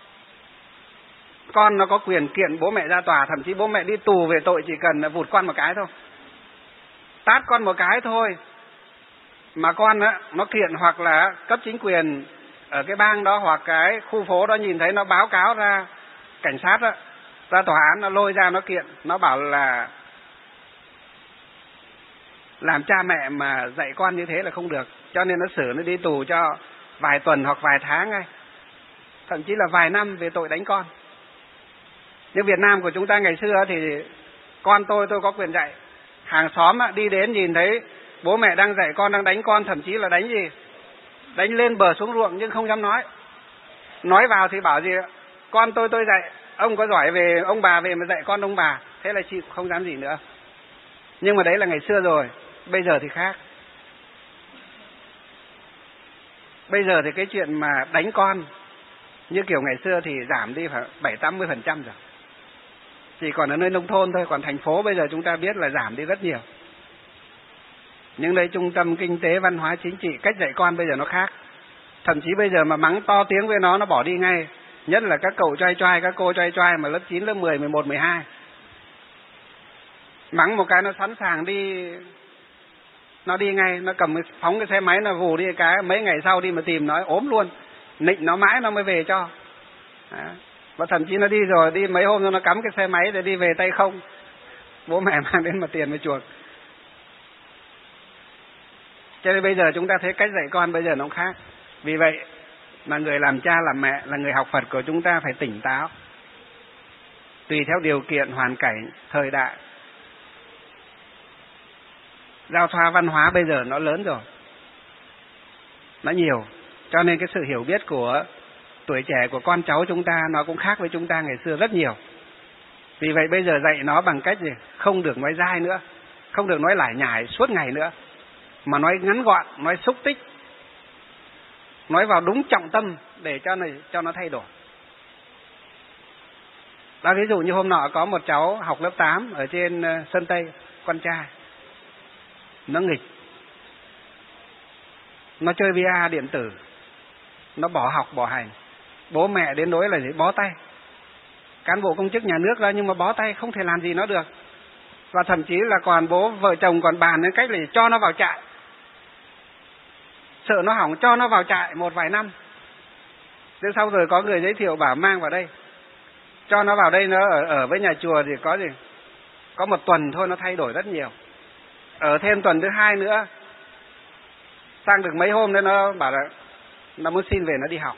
nó có quyền kiện bố mẹ ra tòa, thậm chí bố mẹ đi tù về tội chỉ cần vụt con một cái thôi, tát con một cái thôi, mà con á nó kiện, hoặc là cấp chính quyền ở cái bang đó hoặc cái khu phố đó nhìn thấy, nó báo cáo ra cảnh sát á, ra tòa án, nó lôi ra nó kiện, nó bảo là Làm cha mẹ mà dạy con như thế là không được, cho nên nó xử nó đi tù cho vài tuần hoặc vài tháng ngay, thậm chí là vài năm về tội đánh con. Nhưng Việt Nam của chúng ta ngày xưa thì con tôi có quyền dạy. Hàng xóm đi đến nhìn thấy bố mẹ đang dạy con, đang đánh con, thậm chí là đánh gì? Đánh lên bờ xuống ruộng nhưng không dám nói. Nói vào thì bảo gì? Con tôi dạy, ông có giỏi về ông bà về mà dạy con ông bà. Thế là chị không dám gì nữa. Nhưng mà đấy là ngày xưa rồi, bây giờ thì khác. Bây giờ thì cái chuyện mà đánh con như kiểu ngày xưa thì giảm đi phải 70-80% rồi. Chỉ còn ở nơi nông thôn thôi, còn thành phố bây giờ chúng ta biết là giảm đi rất nhiều. Nhưng đây trung tâm kinh tế, văn hóa, chính trị, cách dạy con bây giờ nó khác. Thậm chí bây giờ mà mắng to tiếng với nó bỏ đi ngay. Nhất là các cậu choai choai, các cô choai choai mà lớp 9, lớp 10, 11, 12. Mắng một cái nó sẵn sàng đi, nó đi ngay, nó cầm phóng cái xe máy nó vù đi cái, mấy ngày sau đi mà tìm nó ốm luôn. Nịnh nó mãi nó mới về cho. Đó. Và thậm chí nó đi rồi, đi mấy hôm rồi nó cắm cái xe máy để đi về tay không. Bố mẹ mang đến mà tiền mới chuộc. Cho nên bây giờ chúng ta thấy cách dạy con bây giờ nó khác. Vì vậy mà người làm cha làm mẹ, là người học Phật của chúng ta phải tỉnh táo, tùy theo điều kiện, hoàn cảnh, thời đại. Giao thoa văn hóa bây giờ nó lớn rồi, nó nhiều. Cho nên cái sự hiểu biết của tuổi trẻ của con cháu chúng ta nó cũng khác với chúng ta ngày xưa rất nhiều. Vì vậy bây giờ dạy nó bằng cách gì? Không được nói dai nữa, không được nói lải nhải suốt ngày nữa, mà nói ngắn gọn, nói xúc tích, nói vào đúng trọng tâm để cho nó thay đổi. Đó, ví dụ như hôm nọ có một cháu học lớp 8 ở trên Sơn Tây, con trai. Nó nghịch, nó chơi VR điện tử, nó bỏ học bỏ hành. Bố mẹ đến nỗi là gì? Bó tay. Cán bộ công chức nhà nước ra nhưng mà bó tay, không thể làm gì nó được. Và thậm chí là còn bố vợ chồng còn bàn đến cách là cho nó vào trại, sợ nó hỏng cho nó vào trại một vài năm. Thế sau rồi có người giới thiệu bảo mang vào đây, cho nó vào đây, nó ở với nhà chùa thì có gì? Có một tuần thôi nó thay đổi rất nhiều. Ở thêm tuần thứ 2 nữa, sang được mấy hôm nữa nó bảo là nó muốn xin về nó đi học.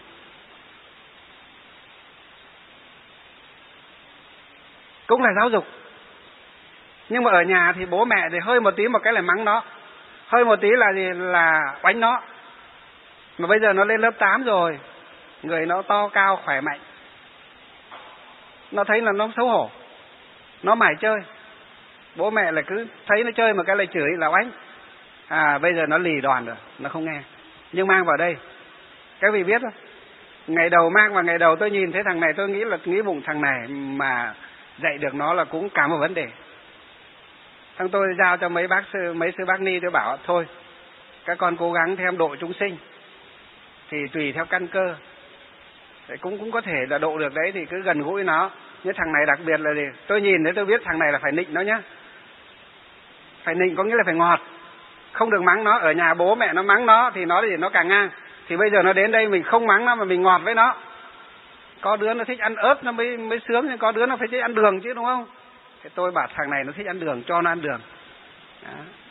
Cũng là giáo dục. Nhưng mà ở nhà thì bố mẹ thì hơi một tí một cái là mắng nó, hơi một tí là gì? Là oánh nó. Mà bây giờ nó lên lớp 8 rồi, người nó to cao khỏe mạnh, nó thấy là nó xấu hổ, nó mải chơi. Bố mẹ là cứ thấy nó chơi một cái là chửi là oánh. Bây giờ nó lì đòn rồi, nó không nghe. Nhưng mang vào đây, các vị biết không? Ngày đầu mang vào, ngày đầu tôi nhìn thấy thằng này, tôi nghĩ bụng thằng này mà dạy được nó là cũng cả một vấn đề. Thằng tôi giao cho mấy sư bác ni, tôi bảo thôi các con cố gắng theo độ chúng sinh, thì tùy theo căn cơ cũng có thể là độ được đấy, thì cứ gần gũi nó. Như thằng này đặc biệt là gì? Tôi nhìn thấy tôi biết thằng này là phải nịnh nó nhá. Phải nịnh có nghĩa là phải ngọt, không được mắng nó. Ở nhà bố mẹ nó mắng nó thì nó càng ngang. Thì bây giờ nó đến đây mình không mắng nó mà mình ngọt với nó. Có đứa nó thích ăn ớt nó mới sướng, nhưng có đứa nó phải thích ăn đường chứ, đúng không? Thì tôi bảo thằng này nó thích ăn đường, cho nó ăn đường. Đó.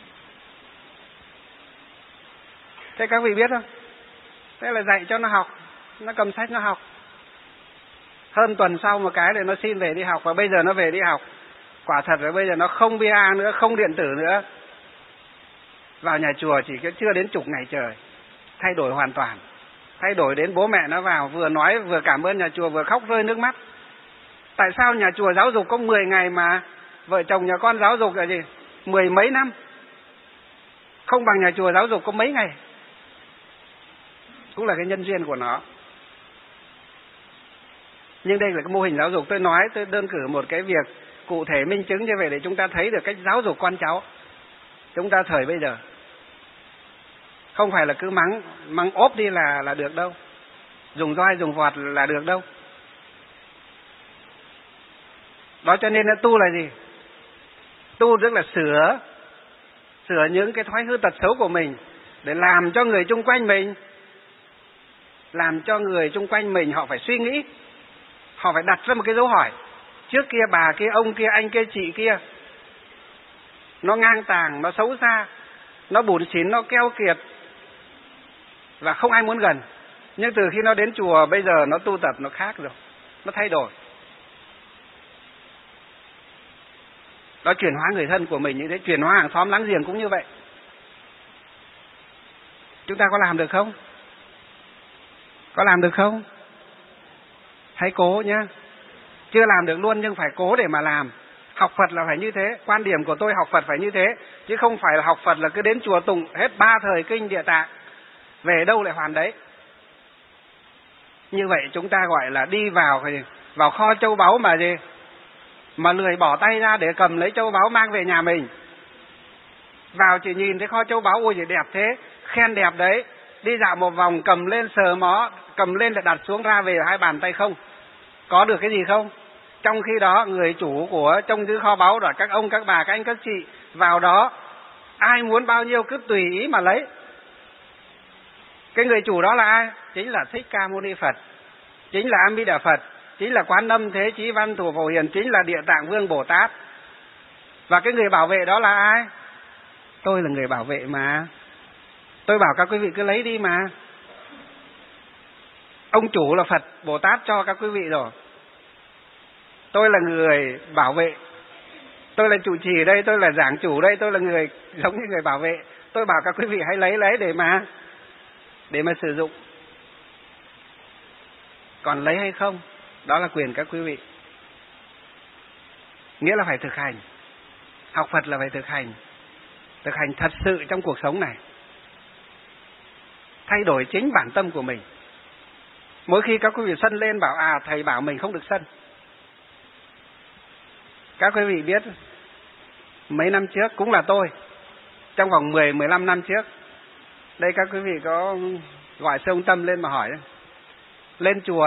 Thế các vị biết không? Thế là dạy cho nó học, nó cầm sách nó học. Hơn tuần sau một cái để nó xin về đi học, và bây giờ nó về đi học. Quả thật là bây giờ nó không VR nữa, không điện tử nữa. Vào nhà chùa chỉ chưa đến chục ngày trời, thay đổi hoàn toàn. Thay đổi đến bố mẹ nó vào vừa nói vừa cảm ơn nhà chùa, vừa khóc rơi nước mắt. Tại sao nhà chùa giáo dục có 10 ngày mà vợ chồng nhà con giáo dục là gì? 10 mấy năm. Không bằng nhà chùa giáo dục có mấy ngày. Cũng là cái nhân duyên của nó. Nhưng đây là cái mô hình giáo dục tôi nói, tôi đơn cử một cái việc cụ thể minh chứng như vậy để chúng ta thấy được cách giáo dục con cháu chúng ta thời bây giờ. Không phải là cứ mắng ốp đi là được đâu, dùng roi dùng vọt là được đâu. Đó, cho nên là tu là gì? Tu tức là sửa những cái thói hư tật xấu của mình để làm cho người chung quanh mình, họ phải suy nghĩ, họ phải đặt ra một cái dấu hỏi. Trước kia bà kia, ông kia, anh kia, chị kia nó ngang tàng, nó xấu xa, nó bủn xỉn, nó keo kiệt và không ai muốn gần. Nhưng từ khi nó đến chùa bây giờ nó tu tập nó khác rồi, nó thay đổi. Nó chuyển hóa người thân của mình như thế, chuyển hóa hàng xóm láng giềng cũng như vậy. Chúng ta có làm được không? Có làm được không? Hãy cố nhé. Chưa làm được luôn nhưng phải cố để mà làm. Học Phật là phải như thế. Quan điểm của tôi học Phật phải như thế. Chứ không phải là học Phật là cứ đến chùa tụng hết 3 thời kinh Địa Tạng, về đâu lại hoàn đấy. Như vậy chúng ta gọi là đi vào kho châu báu mà gì? Mà lười bỏ tay ra để cầm lấy châu báu mang về nhà mình. Vào chỉ nhìn thấy kho châu báu, ôi gì đẹp thế, khen đẹp đấy. Đi dạo một vòng cầm lên sờ mó, cầm lên để đặt xuống ra về 2 bàn tay không. Có được cái gì không? Trong khi đó người chủ của trong giữ kho báu là các ông, các bà, các anh, các chị vào đó, ai muốn bao nhiêu cứ tùy ý mà lấy. Cái người chủ đó là ai? Chính là Thích Ca Mâu Ni Phật, chính là A Di Đà Phật, chính là Quán Âm Thế Chí Văn Thủ Phổ Hiền, chính là Địa Tạng Vương Bồ Tát. Và cái người bảo vệ đó là ai? Tôi là người bảo vệ mà. Tôi bảo các quý vị cứ lấy đi mà. Ông chủ là Phật, Bồ Tát cho các quý vị rồi. Tôi là người bảo vệ. Tôi là trụ trì đây, tôi là giảng chủ đây, tôi là người giống như người bảo vệ. Tôi bảo các quý vị hãy lấy để mà sử dụng. Còn lấy hay không, đó là quyền các quý vị. Nghĩa là phải thực hành. Học Phật là phải thực hành thật sự trong cuộc sống này. Thay đổi chính bản tâm của mình. Mỗi khi các quý vị sân lên bảo thầy bảo mình không được sân. Các quý vị biết mấy năm trước cũng là tôi, trong vòng 10-15 năm trước. Đây các quý vị có gọi sư ông Tâm lên mà hỏi. Lên chùa,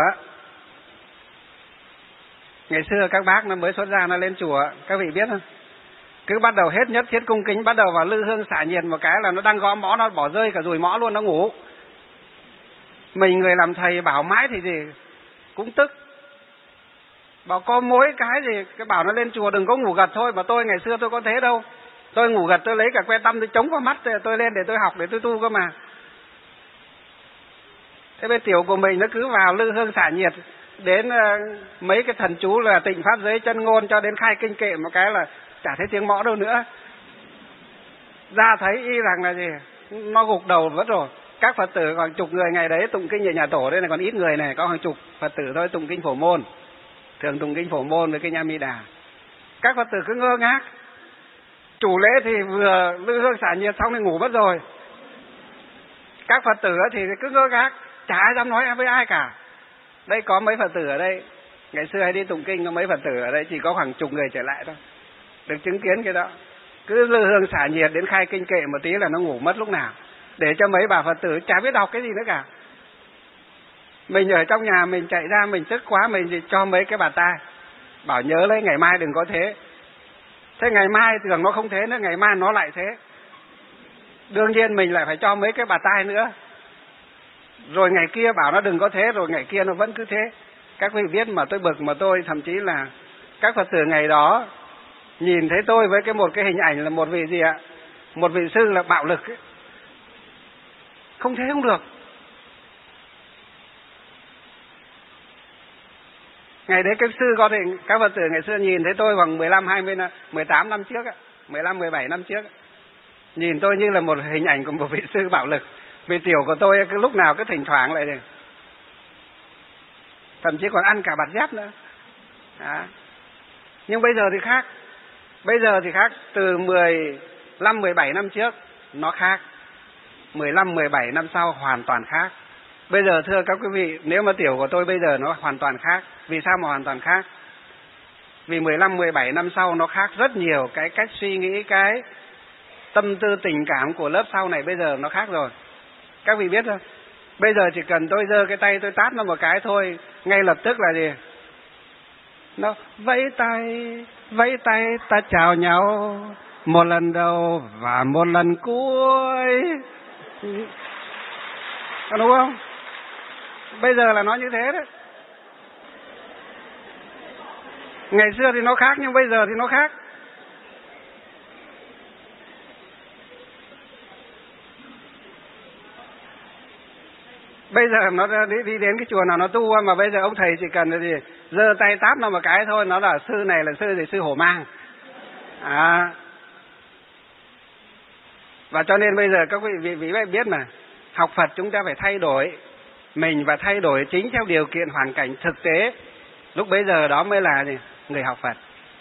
ngày xưa các bác nó mới xuất gia nó lên chùa, các vị biết không? Cứ bắt đầu hết nhất thiết cung kính, bắt đầu vào lư hương xả nhiệt một cái là nó đang gõ mõ, nó bỏ rơi cả dùi mõ luôn, nó ngủ. Mình người làm thầy bảo mãi thì gì cũng tức. Bảo có mỗi cái gì, cái bảo nó lên chùa đừng có ngủ gật thôi. Mà tôi ngày xưa tôi có thế đâu. Tôi ngủ gật tôi lấy cả que tăm tôi chống vào mắt tôi lên để tôi học, để tôi tu cơ mà. Thế bên tiểu của mình nó cứ vào lư hương xả nhiệt, đến mấy cái thần chú là tịnh pháp giới chân ngôn cho đến khai kinh kệ một cái là chả thấy tiếng mõ đâu nữa. Ra thấy y rằng là gì, nó gục đầu mất rồi. Các Phật tử khoảng chục người ngày đấy tụng kinh ở nhà tổ, đây là còn ít người này, có hàng chục Phật tử thôi tụng kinh Phổ Môn. Thường tụng kinh Phổ Môn với kinh A Di Đà. Các Phật tử cứ ngơ ngác. Chủ lễ thì vừa lư hương xả nhiệt xong thì ngủ mất rồi. Các Phật tử thì cứ ngơ ngác, chả ai dám nói với ai cả. Đây có mấy Phật tử ở đây, ngày xưa hay đi tụng kinh có mấy Phật tử ở đây, chỉ có khoảng chục người trở lại thôi, được chứng kiến cái đó. Cứ lư hương xả nhiệt đến khai kinh kệ một tí là nó ngủ mất lúc nào, để cho mấy bà Phật tử chả biết đọc cái gì nữa cả. Mình ở trong nhà mình chạy ra, mình tức quá mình thì cho mấy cái bà tai, bảo nhớ lấy ngày mai đừng có thế. Thế ngày mai tưởng nó không thế nữa, ngày mai nó lại thế. Đương nhiên mình lại phải cho mấy cái bà tai nữa. Rồi ngày kia bảo nó đừng có thế, rồi ngày kia nó vẫn cứ thế. Các vị biết mà tôi bực, mà tôi thậm chí là các Phật tử ngày đó nhìn thấy tôi với một cái hình ảnh là một vị gì ạ? Một vị sư là bạo lực ấy. Không thế không được. Ngày đấy cái sư có thể, các Phật tử ngày xưa nhìn thấy tôi khoảng 18 năm trước, 15-17 năm trước, nhìn tôi như là một hình ảnh của một vị sư bạo lực. Vì tiểu của tôi cứ lúc nào cứ thỉnh thoảng lại này, thậm chí còn ăn cả bạt dép nữa. Đó. Nhưng bây giờ thì khác. Bây giờ thì khác. Từ 15-17 năm trước nó khác, 15-17 năm sau hoàn toàn khác. Bây giờ thưa các quý vị, nếu mà tiểu của tôi bây giờ nó hoàn toàn khác. Vì sao mà hoàn toàn khác? Vì 15-17 năm sau nó khác rất nhiều. Cái cách suy nghĩ, cái tâm tư tình cảm của lớp sau này bây giờ nó khác rồi. Các vị biết không? Bây giờ chỉ cần tôi giơ cái tay tôi tát nó một cái thôi, ngay lập tức là gì? Nó vẫy tay ta chào nhau, một lần đầu và một lần cuối. Đúng không? Bây giờ là nó như thế đấy. Ngày xưa thì nó khác, nhưng bây giờ thì nó khác. Bây giờ nó đi đến cái chùa nào nó tu mà bây giờ ông thầy chỉ cần là gì, giơ tay tát nó một cái thôi, nó là sư này là sư gì, sư hổ mang. Và cho nên bây giờ các vị biết mà, học Phật chúng ta phải thay đổi mình và thay đổi chính theo điều kiện hoàn cảnh thực tế. Lúc bấy giờ đó mới là gì? Người học Phật.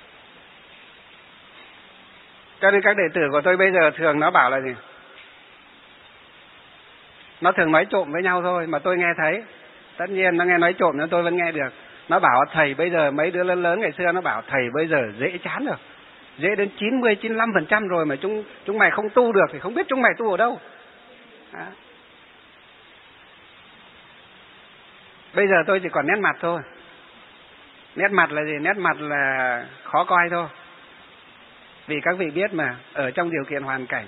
Cho nên các đệ tử của tôi bây giờ thường nó bảo là gì? Nó thường nói trộm với nhau thôi mà tôi nghe thấy. Tất nhiên nó nghe nói trộm nhưng tôi vẫn nghe được. Nó bảo thầy bây giờ, mấy đứa lớn lớn ngày xưa nó bảo thầy bây giờ dễ chán rồi. Dễ đến 90-95% rồi mà chúng mày không tu được thì không biết chúng mày tu ở đâu. Đó. Bây giờ tôi chỉ còn nét mặt thôi. Nét mặt là gì? Nét mặt là khó coi thôi. Vì các vị biết mà, ở trong điều kiện hoàn cảnh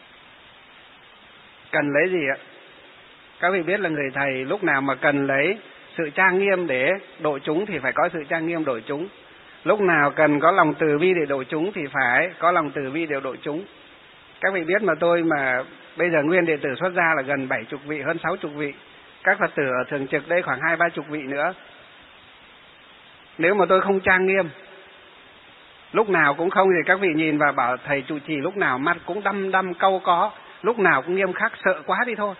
cần lấy gì ạ? Các vị biết là người thầy lúc nào mà cần lấy sự trang nghiêm để độ chúng thì phải có sự trang nghiêm độ chúng. Lúc nào cần có lòng từ bi để độ chúng thì phải có lòng từ bi để độ chúng. Các vị biết mà tôi mà bây giờ nguyên đệ tử xuất gia là gần 70 vị, hơn 60 vị. Các Phật tử ở thường trực đây khoảng 20-30 vị nữa. Nếu mà tôi không trang nghiêm, lúc nào cũng không thì các vị nhìn và bảo thầy trụ trì lúc nào mắt cũng đăm cau có, lúc nào cũng nghiêm khắc, sợ quá đi thôi.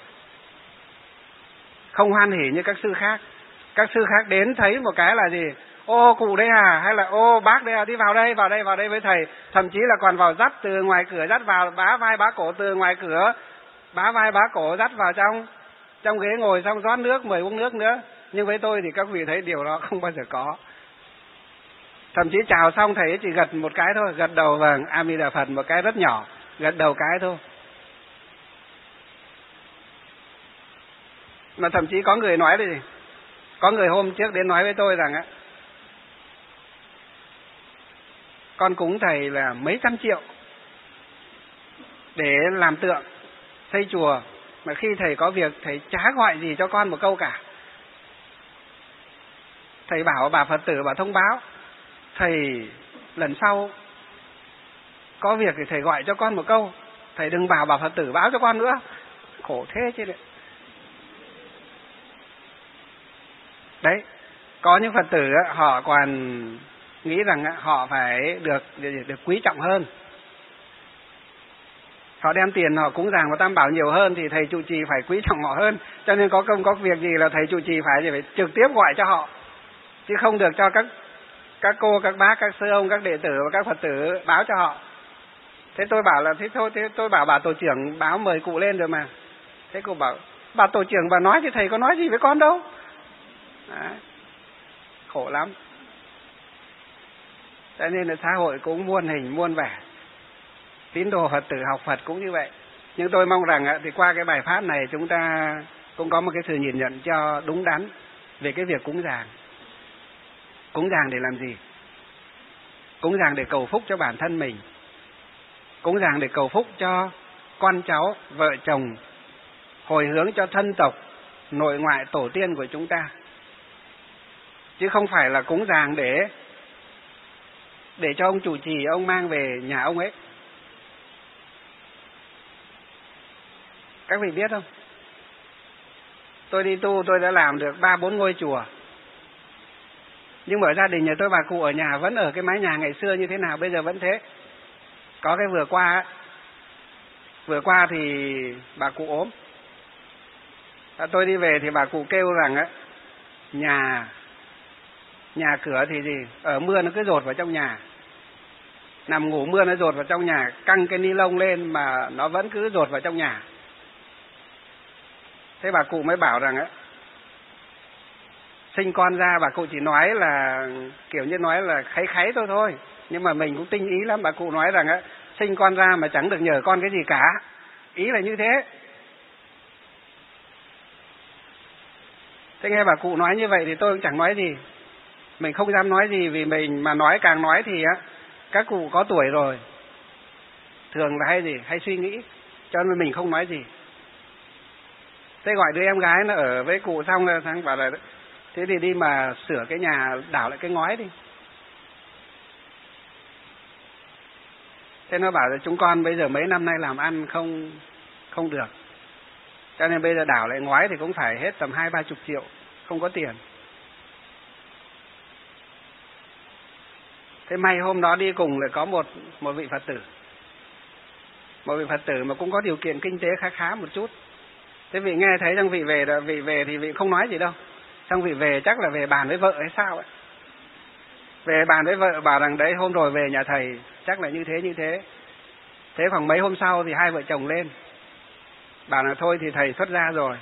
Không hoan hỉ như các sư khác. Các sư khác đến thấy một cái là gì? Ô cụ đây à, hay là ô bác đây à, đi vào đây với thầy. Thậm chí là còn vào dắt từ ngoài cửa, dắt vào bá vai bá cổ từ ngoài cửa, bá vai bá cổ dắt vào trong ghế ngồi, xong rót nước, mời uống nước nữa. Nhưng với tôi thì các vị thấy điều đó không bao giờ có. Thậm chí chào xong thầy chỉ gật một cái thôi, gật đầu vâng, A Di Đà Phật một cái rất nhỏ, gật đầu cái thôi. Mà thậm chí có người nói là gì? Có người hôm trước đến nói với tôi rằng á, con cúng thầy là mấy trăm triệu để làm tượng, xây chùa, mà khi thầy có việc thầy chả gọi gì cho con một câu cả. Thầy bảo bà Phật tử bảo thông báo, thầy lần sau có việc thì thầy gọi cho con một câu, thầy đừng bảo bà Phật tử báo cho con nữa. Khổ thế chứ đấy. Đấy, có những Phật tử họ còn nghĩ rằng họ phải được quý trọng hơn. Họ đem tiền họ cúng dường và tam bảo nhiều hơn thì thầy trụ trì phải quý trọng họ hơn. Cho nên có công có việc gì là thầy trụ trì phải trực tiếp gọi cho họ, chứ không được cho các cô, các bác, các sư ông, các đệ tử và các Phật tử báo cho họ. Thế tôi bảo là thế thôi, thế tôi bảo bà tổ trưởng báo mời cụ lên rồi mà. Thế cụ bảo bà tổ trưởng bà nói thì thầy có nói gì với con đâu. Đấy. Khổ lắm. Cho nên là xã hội cũng muôn hình muôn vẻ. Tín đồ Phật tử học Phật cũng như vậy. Nhưng tôi mong rằng thì qua cái bài pháp này chúng ta cũng có một cái sự nhìn nhận cho đúng đắn về cái việc cúng dường. Cúng dường để làm gì? Cúng dường để cầu phúc cho bản thân mình, cúng dường để cầu phúc cho con cháu, vợ chồng, hồi hướng cho thân tộc, nội ngoại tổ tiên của chúng ta. Chứ không phải là cúng dường để cho ông chủ trì ông mang về nhà ông ấy. Các vị biết không? Tôi đi tu tôi đã làm được 3-4 ngôi chùa. Nhưng mà ở gia đình nhà tôi bà cụ ở nhà vẫn ở cái mái nhà ngày xưa như thế nào bây giờ vẫn thế. Có cái vừa qua thì bà cụ ốm. Tôi đi về thì bà cụ kêu rằng nhà cửa thì gì, ở mưa nó cứ dột vào trong nhà. Nằm ngủ mưa nó dột vào trong nhà, căng cái ni lông lên mà nó vẫn cứ dột vào trong nhà. Thế bà cụ mới bảo rằng sinh con ra, bà cụ chỉ nói là kiểu như nói là kháy thôi. Nhưng mà mình cũng tinh ý lắm. Bà cụ nói rằng sinh con ra mà chẳng được nhờ con cái gì cả. Ý là như thế. Thế nghe bà cụ nói như vậy thì tôi cũng chẳng nói gì. Mình không dám nói gì, vì mình mà nói càng nói thì các cụ có tuổi rồi, thường là hay suy nghĩ, cho nên mình không nói gì. Thế gọi đứa em gái nó ở với cụ xong rồi thằng bảo là thế thì đi mà sửa cái nhà, đảo lại cái ngói đi. Thế nó bảo là chúng con bây giờ mấy năm nay làm ăn không được. Cho nên bây giờ đảo lại ngói thì cũng phải hết tầm 20-30 triệu, không có tiền. Thế may hôm đó đi cùng lại có một vị Phật tử. Một vị Phật tử mà cũng có điều kiện kinh tế khá khá một chút. Thế vị nghe thấy rằng vị về thì vị không nói gì đâu. Xong vị về chắc là về bàn với vợ hay sao ấy. Về bàn với vợ bảo rằng đấy hôm rồi về nhà thầy chắc là như thế. Thế khoảng mấy hôm sau thì hai vợ chồng lên. Bảo là thôi thì thầy xuất gia rồi.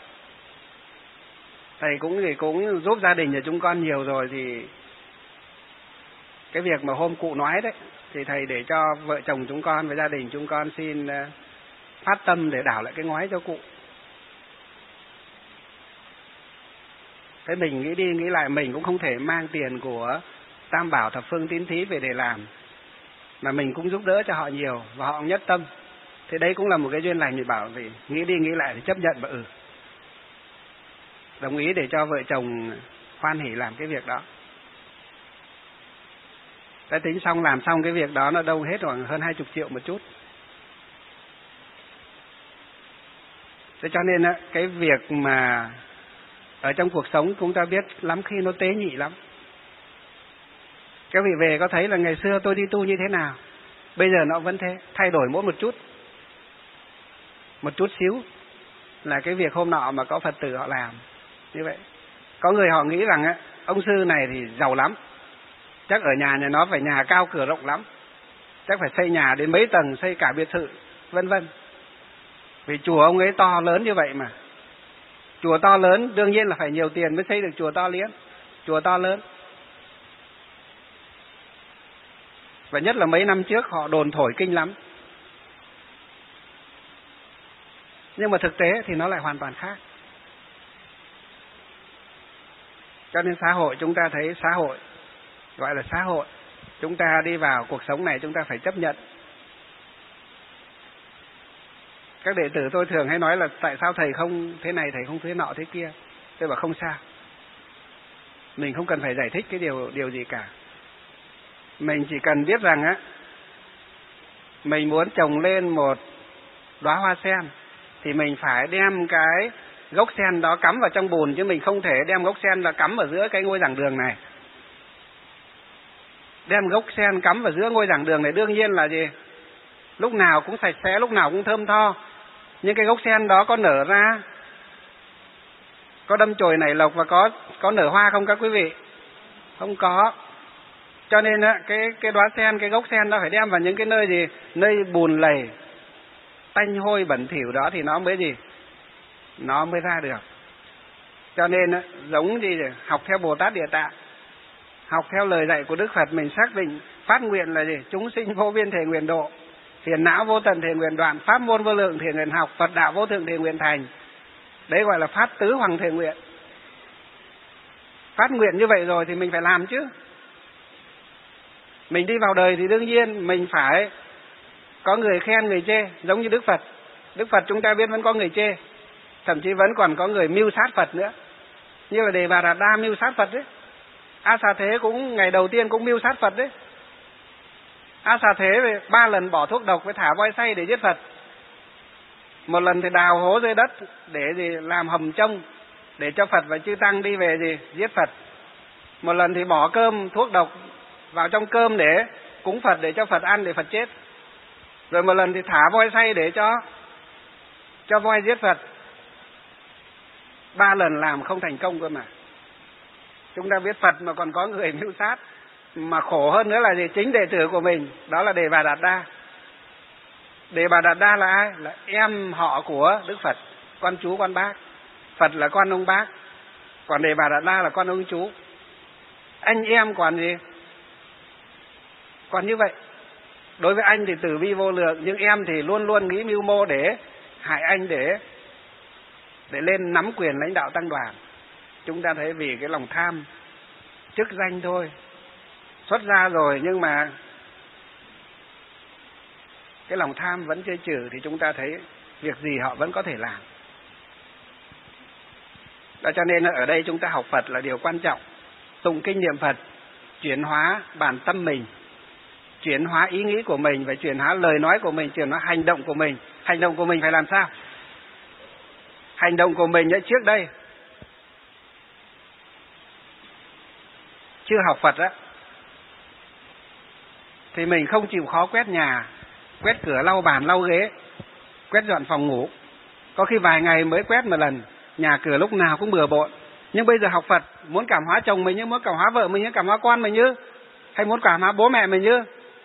Thầy cũng giúp gia đình của chúng con nhiều rồi thì cái việc mà hôm cụ nói đấy thì thầy để cho vợ chồng chúng con với gia đình chúng con xin phát tâm để đảo lại cái ngói cho cụ. Thế mình nghĩ đi nghĩ lại mình cũng không thể mang tiền của Tam Bảo Thập Phương Tín Thí về để làm, mà mình cũng giúp đỡ cho họ nhiều và họ cũng nhất tâm. Thế đấy cũng là một cái duyên lành. Mình bảo vì nghĩ đi nghĩ lại thì chấp nhận và đồng ý để cho vợ chồng hoan hỉ làm cái việc đó. Đã tính xong làm xong cái việc đó nó đâu hết khoảng hơn 20 triệu một chút. Thế cho nên cái việc mà ở trong cuộc sống chúng ta biết lắm khi nó tế nhị lắm. Các vị về có thấy là ngày xưa tôi đi tu như thế nào, bây giờ nó vẫn thế, thay đổi mỗi một chút xíu là cái việc hôm nọ mà có Phật tử họ làm như vậy. Có người họ nghĩ rằng ông sư này thì giàu lắm, chắc ở nhà nó phải nhà cao cửa rộng lắm, chắc phải xây nhà đến mấy tầng, xây cả biệt thự vân vân. Vì chùa ông ấy to lớn như vậy mà. Chùa to lớn đương nhiên là phải nhiều tiền mới xây được chùa to lớn. Và nhất là mấy năm trước họ đồn thổi kinh lắm. Nhưng mà thực tế thì nó lại hoàn toàn khác. Cho nên xã hội chúng ta thấy xã hội, gọi là xã hội, chúng ta đi vào cuộc sống này chúng ta phải chấp nhận. Các đệ tử tôi thường hay nói là tại sao thầy không thế này, thầy không thế nọ thế kia. Tôi bảo không sao. Mình không cần phải giải thích cái điều gì cả. Mình chỉ cần biết rằng mình muốn trồng lên một đóa hoa sen thì mình phải đem cái gốc sen đó cắm vào trong bùn, chứ mình không thể đem gốc sen là cắm ở giữa cái ngôi giảng đường này. Đem gốc sen cắm vào giữa ngôi giảng đường này đương nhiên là gì? Lúc nào cũng sạch sẽ, lúc nào cũng thơm tho. Nhưng cái gốc sen đó có nở ra, có đâm chồi nảy lộc và có nở hoa không các quý vị? Không có. Cho nên cái đóa sen, cái gốc sen đó phải đem vào những cái nơi gì? Nơi bùn lầy, tanh hôi bẩn thỉu đó thì nó mới gì? Nó mới ra được. Cho nên giống gì học theo Bồ Tát Địa Tạng, học theo lời dạy của Đức Phật, mình xác định phát nguyện là gì? Chúng sinh vô biên thể nguyện độ, phiền não vô tận thể nguyện đoạn, pháp môn vô lượng thể nguyện học, Phật đạo vô thượng thể nguyện thành. Đấy gọi là phát tứ hoàng thể nguyện. Phát nguyện như vậy rồi thì mình phải làm chứ. Mình đi vào đời thì đương nhiên mình phải có người khen người chê, giống như Đức Phật. Đức Phật chúng ta biết vẫn có người chê, thậm chí vẫn còn có người mưu sát Phật nữa, như là Đề Bà Đạt Đa mưu sát Phật đấy. A Xà Thế cũng ngày đầu tiên cũng mưu sát Phật đấy. A Xà Thế 3 lần bỏ thuốc độc với thả voi xay để giết Phật. Một lần thì đào hố dưới đất để gì làm hầm trông để cho Phật và chư tăng đi về gì giết Phật. Một lần thì bỏ cơm thuốc độc vào trong cơm để cúng Phật, để cho Phật ăn để Phật chết. Rồi một lần thì thả voi xay để cho voi giết Phật. 3 lần làm không thành công cơ mà. Chúng ta biết Phật mà còn có người mưu sát. Mà khổ hơn nữa là gì? Chính đệ tử của mình, đó là Đề Bà Đạt Đa. Đề Bà Đạt Đa là ai? Là em họ của Đức Phật, con chú con bác. Phật là con ông bác, còn Đề Bà Đạt Đa là con ông chú. Anh em còn gì? Còn như vậy. Đối với anh thì tử vi vô lượng, nhưng em thì luôn luôn nghĩ mưu mô để hại anh, để lên nắm quyền lãnh đạo tăng đoàn. Chúng ta thấy vì cái lòng tham chức danh thôi. Xuất gia rồi nhưng mà cái lòng tham vẫn chưa trừ thì chúng ta thấy việc gì họ vẫn có thể làm. Đó cho nên ở đây chúng ta học Phật là điều quan trọng. Tụng kinh niệm Phật, chuyển hóa bản tâm mình, chuyển hóa ý nghĩ của mình, và chuyển hóa lời nói của mình, chuyển hóa hành động của mình. Hành động của mình phải làm sao? Hành động của mình trước đây chưa học Phật á, thì mình không chịu khó quét nhà, quét cửa, lau bàn, lau ghế, quét dọn phòng ngủ. Có khi vài ngày mới quét một lần, nhà cửa lúc nào cũng bừa bộn. Nhưng bây giờ học Phật, muốn cảm hóa chồng mình như, muốn cảm hóa vợ mình như, cảm hóa con mình như, hay muốn cảm hóa bố mẹ mình như,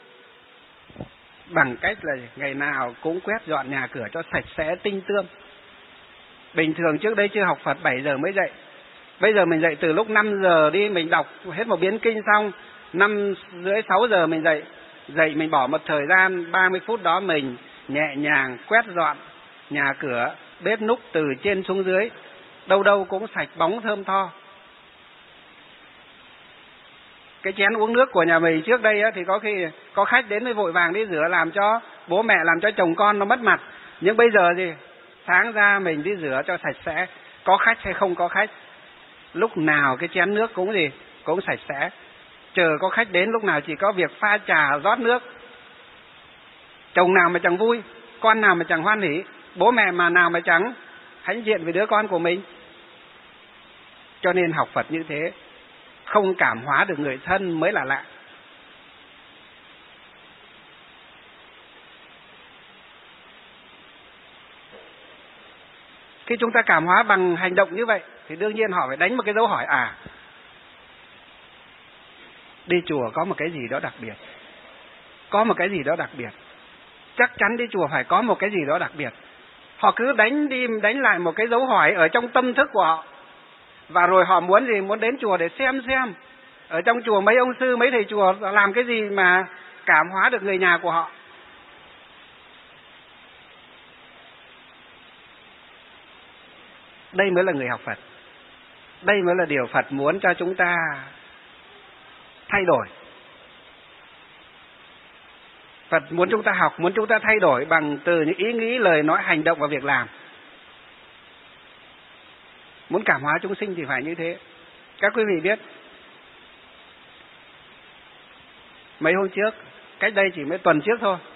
bằng cách là ngày nào cũng quét dọn nhà cửa cho sạch sẽ, tinh tươm. Bình thường trước đây chưa học Phật 7 giờ mới dậy. Bây giờ mình dậy từ lúc 5 giờ đi, mình đọc hết một biến kinh xong, 5:30, 6 giờ mình dậy. Dậy mình bỏ một thời gian 30 phút đó mình nhẹ nhàng quét dọn nhà cửa, bếp núc từ trên xuống dưới, đâu đâu cũng sạch bóng thơm tho. Cái chén uống nước của nhà mình trước đây thì có khi có khách đến mới vội vàng đi rửa, làm cho bố mẹ, làm cho chồng con nó mất mặt. Nhưng bây giờ gì, sáng ra mình đi rửa cho sạch sẽ, có khách hay không có khách, lúc nào cái chén nước cũng sạch sẽ. Chờ có khách đến lúc nào chỉ có việc pha trà rót nước. Chồng nào mà chẳng vui, con nào mà chẳng hoan hỉ, bố mẹ mà nào mà chẳng hãnh diện với đứa con của mình. Cho nên học Phật như thế, không cảm hóa được người thân mới là lạ. Khi chúng ta cảm hóa bằng hành động như vậy thì đương nhiên họ phải đánh một cái dấu hỏi, đi chùa có một cái gì đó đặc biệt. Có một cái gì đó đặc biệt. Chắc chắn đi chùa phải có một cái gì đó đặc biệt. Họ cứ đánh đi đánh lại một cái dấu hỏi ở trong tâm thức của họ. Và rồi họ muốn gì? Muốn đến chùa để xem ở trong chùa mấy ông sư, mấy thầy chùa làm cái gì mà cảm hóa được người nhà của họ. Đây mới là người học Phật. Đây mới là điều Phật muốn cho chúng ta thay đổi. Phật muốn chúng ta học, muốn chúng ta thay đổi bằng từ những ý nghĩ, lời nói, hành động và việc làm. Muốn cảm hóa chúng sinh thì phải như thế. Các quý vị biết, mấy hôm trước, cách đây chỉ mấy tuần trước thôi,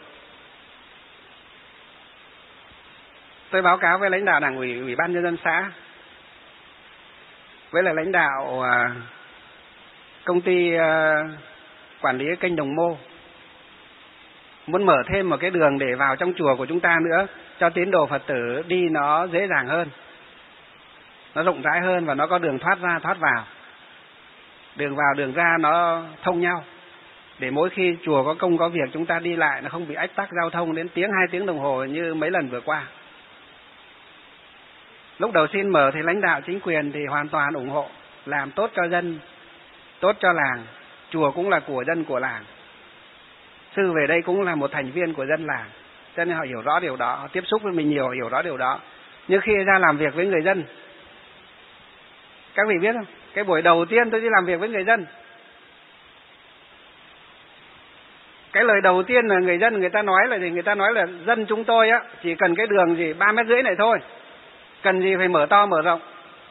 tôi báo cáo với lãnh đạo Đảng ủy, Ủy ban Nhân dân xã, với lại lãnh đạo công ty quản lý kênh Đồng Mô, muốn mở thêm một cái đường để vào trong chùa của chúng ta nữa, cho tín đồ Phật tử đi nó dễ dàng hơn, nó rộng rãi hơn và nó có đường thoát ra thoát vào, đường vào đường ra nó thông nhau, để mỗi khi chùa có công có việc chúng ta đi lại nó không bị ách tắc giao thông đến 1-2 tiếng đồng hồ như mấy lần vừa qua. Lúc đầu xin mở thì lãnh đạo chính quyền thì hoàn toàn ủng hộ, làm tốt cho dân, tốt cho làng. Chùa cũng là của dân của làng, sư về đây cũng là một thành viên của dân làng, cho nên họ hiểu rõ điều đó, họ tiếp xúc với mình nhiều, hiểu rõ điều đó. Nhưng khi ra làm việc với người dân, các vị biết không, cái buổi đầu tiên tôi đi làm việc với người dân, cái lời đầu tiên là người dân người ta nói là gì? Người ta nói là dân chúng tôi chỉ cần cái đường 3,5 mét này thôi, cần gì phải mở to mở rộng.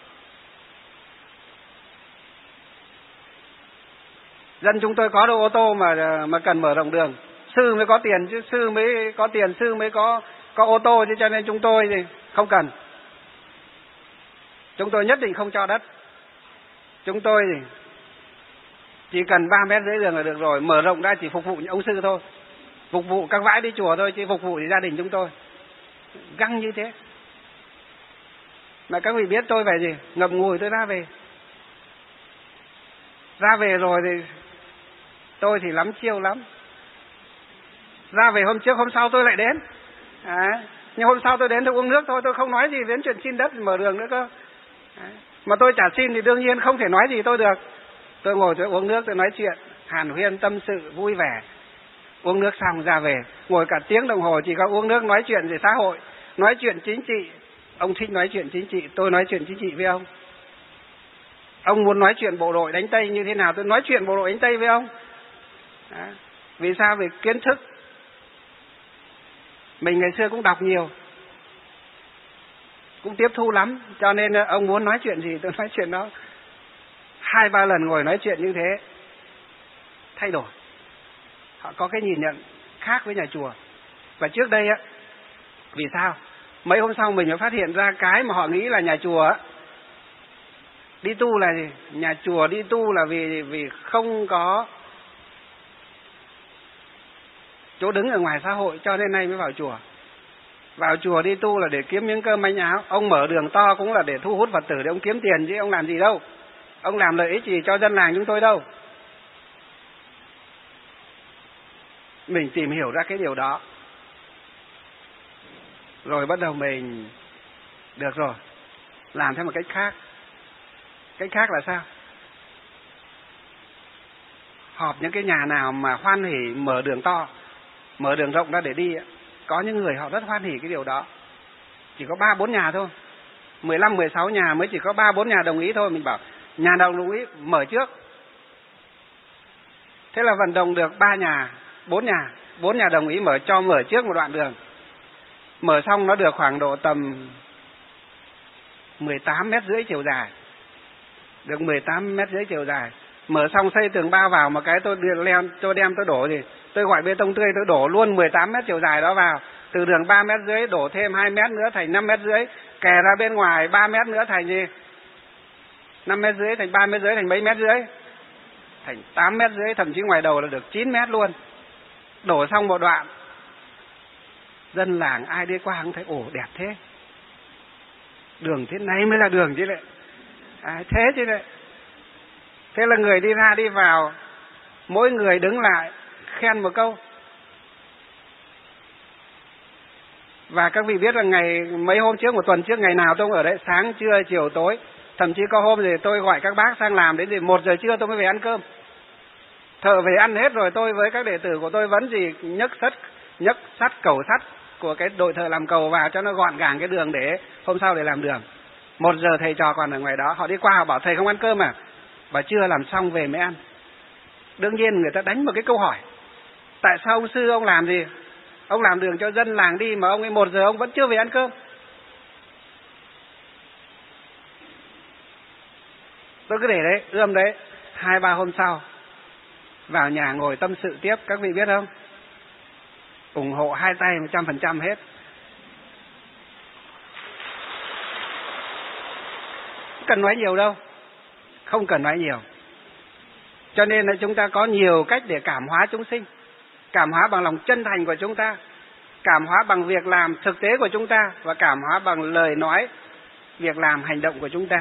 Dân chúng tôi có đâu ô tô mà cần mở rộng đường. Sư mới có tiền chứ, sư mới có tiền, sư mới có ô tô chứ, cho nên chúng tôi thì không cần. Chúng tôi nhất định không cho đất. Chúng tôi thì chỉ cần 3,5 mét đường là được rồi, mở rộng ra chỉ phục vụ những ông sư thôi, phục vụ các vãi đi chùa thôi, chứ phục vụ thì gia đình chúng tôi. Găng như thế. Mà các vị biết tôi về gì? Ngậm ngùi tôi ra về. Ra về rồi thì tôi thì lắm chiêu lắm. Ra về hôm trước, hôm sau tôi lại đến. Nhưng hôm sau tôi đến tôi uống nước thôi, tôi không nói gì đến chuyện xin đất mở đường nữa cơ. Mà tôi chả xin thì đương nhiên không thể nói gì tôi được. Tôi ngồi tôi uống nước, tôi nói chuyện, hàn huyên tâm sự vui vẻ. Uống nước xong ra về, ngồi cả tiếng đồng hồ chỉ có uống nước, nói chuyện về xã hội, nói chuyện chính trị. Ông thích nói chuyện chính trị, tôi nói chuyện chính trị với ông. Ông muốn nói chuyện bộ đội đánh Tây như thế nào, tôi nói chuyện bộ đội đánh Tây với ông. Đó. Vì sao? Vì kiến thức. Mình ngày xưa cũng đọc nhiều, cũng tiếp thu lắm, cho nên ông muốn nói chuyện gì tôi nói chuyện đó. 2-3 lần ngồi nói chuyện như thế, thay đổi. Họ có cái nhìn nhận khác với nhà chùa. Và trước đây vì sao? Mấy hôm sau mình mới phát hiện ra cái mà họ nghĩ là nhà chùa đi tu là gì? Nhà chùa đi tu là vì không có chỗ đứng ở ngoài xã hội, cho nên nay mới vào chùa. Vào chùa đi tu là để kiếm miếng cơm manh áo. Ông mở đường to cũng là để thu hút Phật tử, để ông kiếm tiền chứ ông làm gì đâu. Ông làm lợi ích gì cho dân làng chúng tôi đâu. Mình tìm hiểu ra cái điều đó, rồi bắt đầu mình được rồi, làm theo một cách khác. Cách khác là sao? Họp những cái nhà nào mà hoan hỉ mở đường to, mở đường rộng ra để đi. Có những người họ rất hoan hỉ cái điều đó. Chỉ có 3-4 nhà thôi, 15-16 nhà mới chỉ có 3-4 nhà đồng ý thôi. Mình bảo nhà nào đồng ý mở trước. Thế là vận động được 3 nhà, 4 nhà đồng ý mở trước một đoạn đường. Mở xong nó được khoảng độ tầm 18,5 mét chiều dài. Được 18,5 mét chiều dài. Mở xong xây tường bao vào một cái tôi đem tôi đổ gì. Tôi gọi bê tông tươi tôi đổ luôn 18 mét chiều dài đó vào. Từ đường 3,5 mét đổ thêm 2 mét nữa thành 5,5 mét. Kè ra bên ngoài 3 mét nữa thành gì? 5,5 mét thành 3 mét thành mấy mét rưỡi? Thành 8 mét, thậm chí ngoài đầu là được 9 mét luôn. Đổ xong một đoạn, dân làng ai đi qua cũng thấy ồ đẹp thế. Đường thế này mới là đường chứ lại. Thế chứ lại. Thế là người đi ra đi vào, mỗi người đứng lại khen một câu. Và các vị biết là mấy hôm trước, một tuần trước, ngày nào tôi cũng ở đấy, sáng, trưa, chiều, tối. Thậm chí có hôm thì tôi gọi các bác sang làm đến 1 giờ trưa tôi mới về ăn cơm. Thợ về ăn hết rồi, tôi với các đệ tử của tôi vẫn gì nhấc sắt cầu sắt của cái đội thợ làm cầu vào cho nó gọn gàng cái đường để hôm sau để làm đường. 1 giờ thầy trò còn ở ngoài đó, họ đi qua họ bảo thầy không ăn cơm à? Bảo chưa làm xong về mới ăn. Đương nhiên người ta đánh một cái câu hỏi, tại sao ông sư ông làm gì? Ông làm đường cho dân làng đi mà ông ấy 1 giờ ông vẫn chưa về ăn cơm. Tôi cứ để đấy, ươm đấy, 2-3 hôm sau vào nhà ngồi tâm sự tiếp, các vị biết không? Ủng hộ hai tay 100% hết. Không cần nói nhiều đâu. Không cần nói nhiều. Cho nên là chúng ta có nhiều cách để cảm hóa chúng sinh. Cảm hóa bằng lòng chân thành của chúng ta, cảm hóa bằng việc làm thực tế của chúng ta, và cảm hóa bằng lời nói, việc làm, hành động của chúng ta.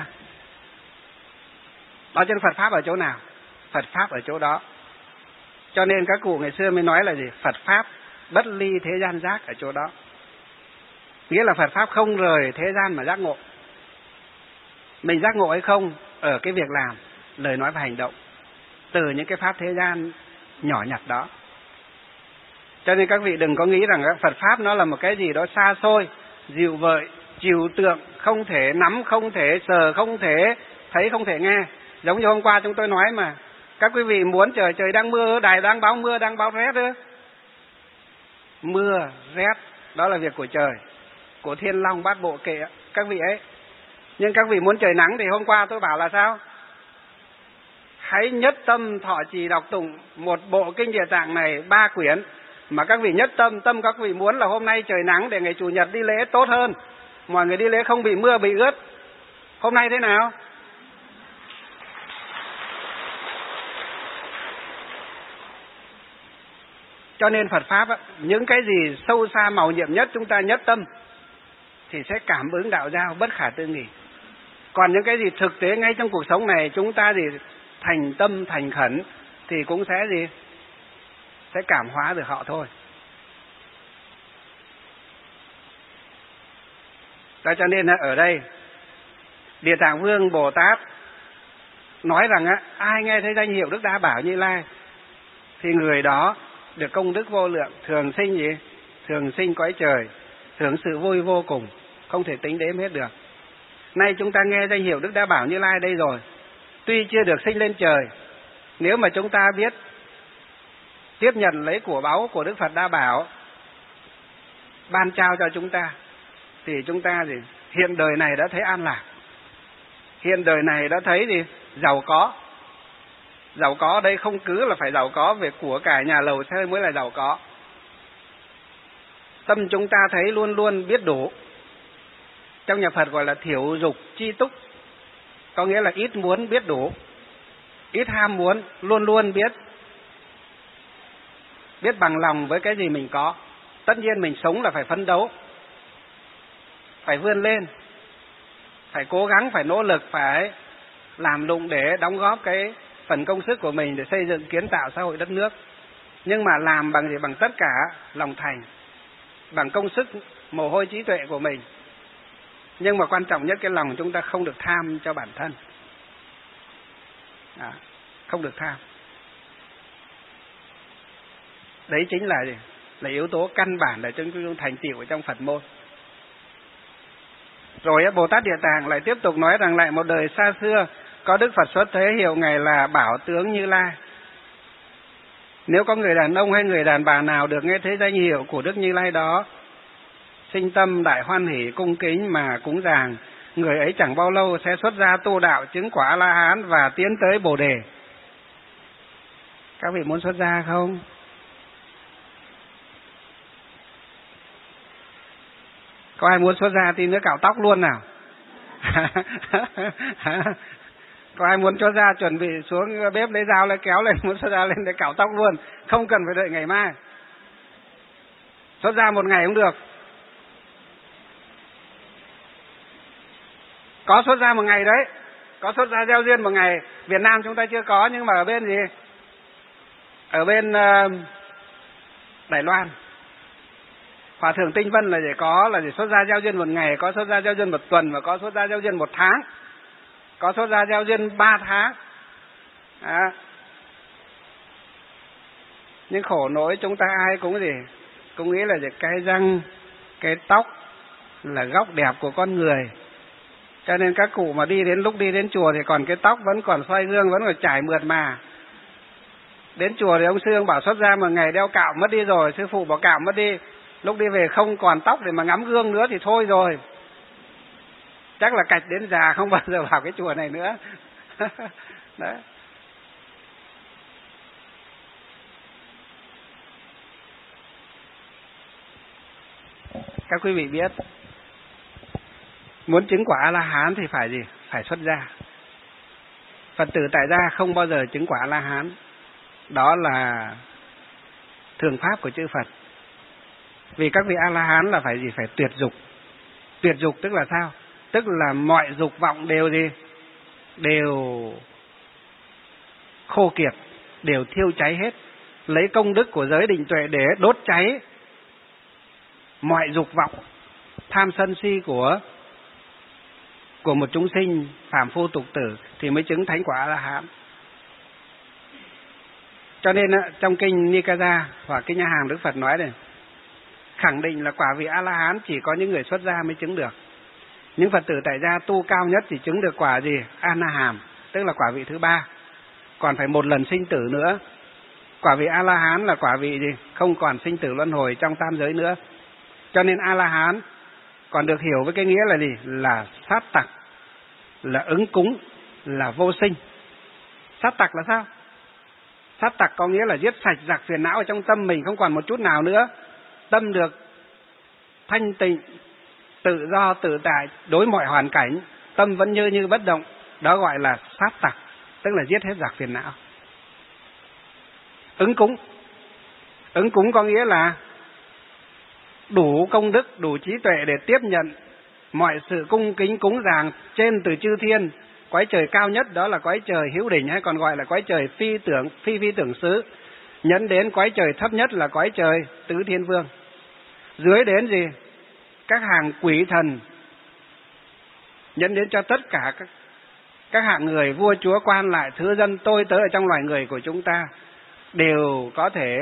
Đó, trên Phật Pháp ở chỗ nào? Phật Pháp ở chỗ đó. Cho nên các cụ ngày xưa mới nói là gì? Phật Pháp bất ly thế gian giác ở chỗ đó. Nghĩa là Phật Pháp không rời thế gian mà giác ngộ. Mình giác ngộ hay không ở cái việc làm, lời nói và hành động, từ những cái Pháp thế gian nhỏ nhặt đó. Cho nên các vị đừng có nghĩ rằng Phật Pháp nó là một cái gì đó xa xôi, dịu vợi, trừu tượng, không thể nắm, không thể sờ, không thể thấy, không thể nghe. Giống như hôm qua chúng tôi nói mà, các quý vị muốn trời đang mưa, đài đang báo mưa, đang báo rét nữa. Mưa, rét, đó là việc của trời, của Thiên Long Bát Bộ kệ các vị ấy. Nhưng các vị muốn trời nắng thì hôm qua tôi bảo là sao? Hãy nhất tâm thọ trì đọc tụng một bộ kinh Địa Tạng này 3 quyển, mà các vị nhất tâm các vị muốn là hôm nay trời nắng để ngày Chủ nhật đi lễ tốt hơn, mọi người đi lễ không bị mưa bị ướt. Hôm nay thế nào? Cho nên Phật Pháp những cái gì sâu xa màu nhiệm nhất chúng ta nhất tâm thì sẽ cảm ứng đạo giao bất khả tư nghì. Còn những cái gì thực tế ngay trong cuộc sống này chúng ta gì thành tâm thành khẩn thì cũng sẽ gì? Sẽ cảm hóa được họ thôi. Đó, cho nên ở đây Địa Tạng Vương Bồ Tát nói rằng ai nghe thấy danh hiệu Đức Đa Bảo Như Lai thì người đó được công đức vô lượng, thường sinh gì? Thường sinh cõi trời, hưởng sự vui vô cùng, không thể tính đếm hết được. Nay chúng ta nghe danh hiệu Đức Đa Bảo Như Lai đây rồi, tuy chưa được sinh lên trời, nếu mà chúng ta biết tiếp nhận lấy của báu của Đức Phật Đa Bảo ban trao cho chúng ta, thì chúng ta gì? Hiện đời này đã thấy an lạc, hiện đời này đã thấy gì? Giàu có. Giàu có ở đây không cứ là phải giàu có về của cải nhà lầu xe mới là giàu có. Tâm chúng ta thấy luôn luôn biết đủ, Trong nhà Phật gọi là thiểu dục chi túc, có nghĩa là ít muốn biết đủ, ít ham muốn, luôn luôn biết bằng lòng với cái gì mình có. Tất nhiên mình sống là phải phấn đấu, phải vươn lên, phải cố gắng, phải nỗ lực, phải làm lụng để đóng góp cái phần công sức của mình để xây dựng kiến tạo xã hội đất nước. Nhưng mà làm bằng gì? Bằng tất cả lòng thành, bằng công sức mồ hôi trí tuệ của mình. Nhưng mà quan trọng nhất, cái lòng chúng ta không được tham cho bản thân. Không được tham. Đấy chính là gì? Là yếu tố căn bản để chúng ta thành tựu ở trong Phật môn. Rồi Bồ Tát Địa Tạng lại tiếp tục nói rằng lại một đời xa xưa có Đức Phật xuất thế, hiệu Ngài là Bảo Tướng Như Lai. Nếu có người đàn ông hay người đàn bà nào được nghe thấy danh hiệu của Đức Như Lai đó, sinh tâm đại hoan hỷ cung kính mà cúng dường, người ấy chẳng bao lâu sẽ xuất gia tu đạo, chứng quả A-la-hán và tiến tới Bồ Đề. Các vị muốn xuất gia không? Có ai muốn xuất gia tí nữa cạo tóc luôn nào? Có ai muốn xuất gia chuẩn bị xuống bếp lấy dao lấy kéo lên, muốn xuất gia lên để cạo tóc luôn, không cần phải đợi ngày mai. Xuất gia một ngày cũng được. Có xuất gia một ngày đấy, có xuất gia gieo duyên một ngày. Việt Nam chúng ta chưa có, nhưng mà ở bên gì? Ở bên Đài Loan, Hòa thượng Tinh Vân là để xuất gia gieo duyên một ngày, có xuất gia gieo duyên một tuần, và có xuất gia gieo duyên một tháng, có xuất gia gieo duyên 3 tháng. Nhưng khổ nỗi chúng ta ai cũng gì? Cũng nghĩ là cái răng, cái tóc là góc đẹp của con người. Cho nên các cụ mà lúc đi đến chùa thì còn cái tóc vẫn còn xoay gương, vẫn còn chải mượt mà. Đến chùa thì ông sư ông bảo xuất gia một ngày đeo cạo mất đi rồi, sư phụ bảo cạo mất đi. Lúc đi về không còn tóc để mà ngắm gương nữa thì thôi rồi. Chắc là cạch đến già không bao giờ vào cái chùa này nữa. Đấy. Các quý vị biết, muốn chứng quả A-la-hán thì phải gì? Phải xuất gia. Phật tử tại gia không bao giờ chứng quả A-la-hán. Đó là thường pháp của chư Phật. Vì các vị A-la-hán là phải gì? Phải tuyệt dục. Tuyệt dục tức là sao? Tức là mọi dục vọng đều gì? Đều khô kiệt, đều thiêu cháy hết. Lấy công đức của giới định tuệ để đốt cháy mọi dục vọng, tham sân si của một chúng sinh phàm phu tục tử thì mới chứng thánh quả A-la-hán. Cho nên trong kinh Nikaya hoặc kinh Nhà Hàng Đức Phật nói này, khẳng định là quả vị A-la-hán chỉ có những người xuất gia mới chứng được. Những Phật tử tại gia tu cao nhất chỉ chứng được quả gì? A-na-hàm, tức là quả vị thứ 3. Còn phải một lần sinh tử nữa. Quả vị A-la-hán là quả vị gì? Không còn sinh tử luân hồi trong tam giới nữa. Cho nên A-la-hán còn được hiểu với cái nghĩa là gì? Là sát tặc, là ứng cúng, là vô sinh. Sát tặc là sao? Sát tặc có nghĩa là giết sạch giặc phiền não ở trong tâm mình, không còn một chút nào nữa. Tâm được thanh tịnh, tự do, tự tại đối mọi hoàn cảnh, tâm vẫn như bất động. Đó gọi là sát tặc, tức là giết hết giặc phiền não. Ứng cúng. Ứng cúng có nghĩa là đủ công đức, đủ trí tuệ để tiếp nhận mọi sự cung kính cúng dường trên từ chư thiên. Cõi trời cao nhất đó là cõi trời hữu đỉnh, hay còn gọi là cõi trời phi tưởng xứ. Nhấn đến cõi trời thấp nhất là cõi trời tứ thiên vương. Dưới đến gì? Các hàng quỷ thần. Nhấn đến cho tất cả các hạng người, vua chúa quan lại, thứ dân tôi tớ ở trong loài người của chúng ta đều có thể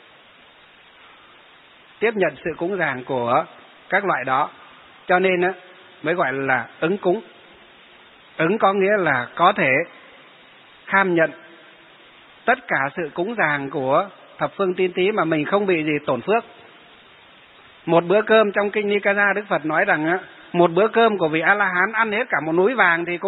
tiếp nhận sự cúng dường của các loại đó. Cho nên mới gọi là ứng cúng. Ứng có nghĩa là có thể kham nhận tất cả sự cúng dường của thập phương tín tí mà mình không bị gì tổn phước. Một bữa cơm trong kinh Nikaya Đức Phật nói rằng một bữa cơm của vị A-la-hán ăn hết cả một núi vàng thì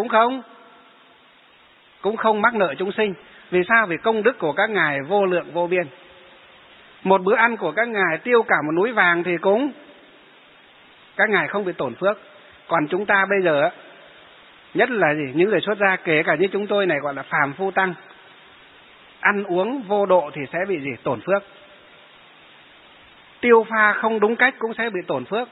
cũng không mắc nợ chúng sinh. Vì sao? Vì công đức của các ngài vô lượng vô biên. Một bữa ăn của các ngài tiêu cả một núi vàng thì cũng các ngài không bị tổn phước. Còn chúng ta bây giờ nhất là gì, những người xuất gia, kể cả như chúng tôi này gọi là phàm phu tăng, ăn uống vô độ thì sẽ bị gì? Tổn phước. Tiêu pha không đúng cách cũng sẽ bị tổn phước.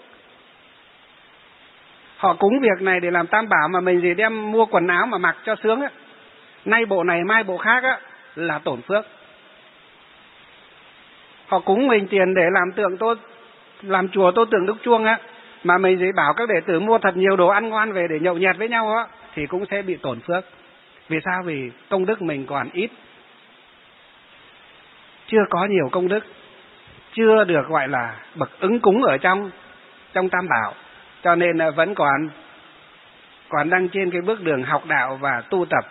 Họ cúng việc này để làm tam bảo mà mình gì đem mua quần áo mà mặc cho sướng á, nay bộ này mai bộ khác á, là tổn phước. Họ cúng mình tiền để làm tượng tô, làm chùa tô tượng đúc chuông á, mà mình gì bảo các đệ tử mua thật nhiều đồ ăn ngon về để nhậu nhẹt với nhau á, thì cũng sẽ bị tổn phước. Vì sao? Vì công đức mình còn ít, chưa có nhiều công đức, chưa được gọi là bậc ứng cúng ở trong tam bảo, cho nên vẫn còn đang trên cái bước đường học đạo và tu tập,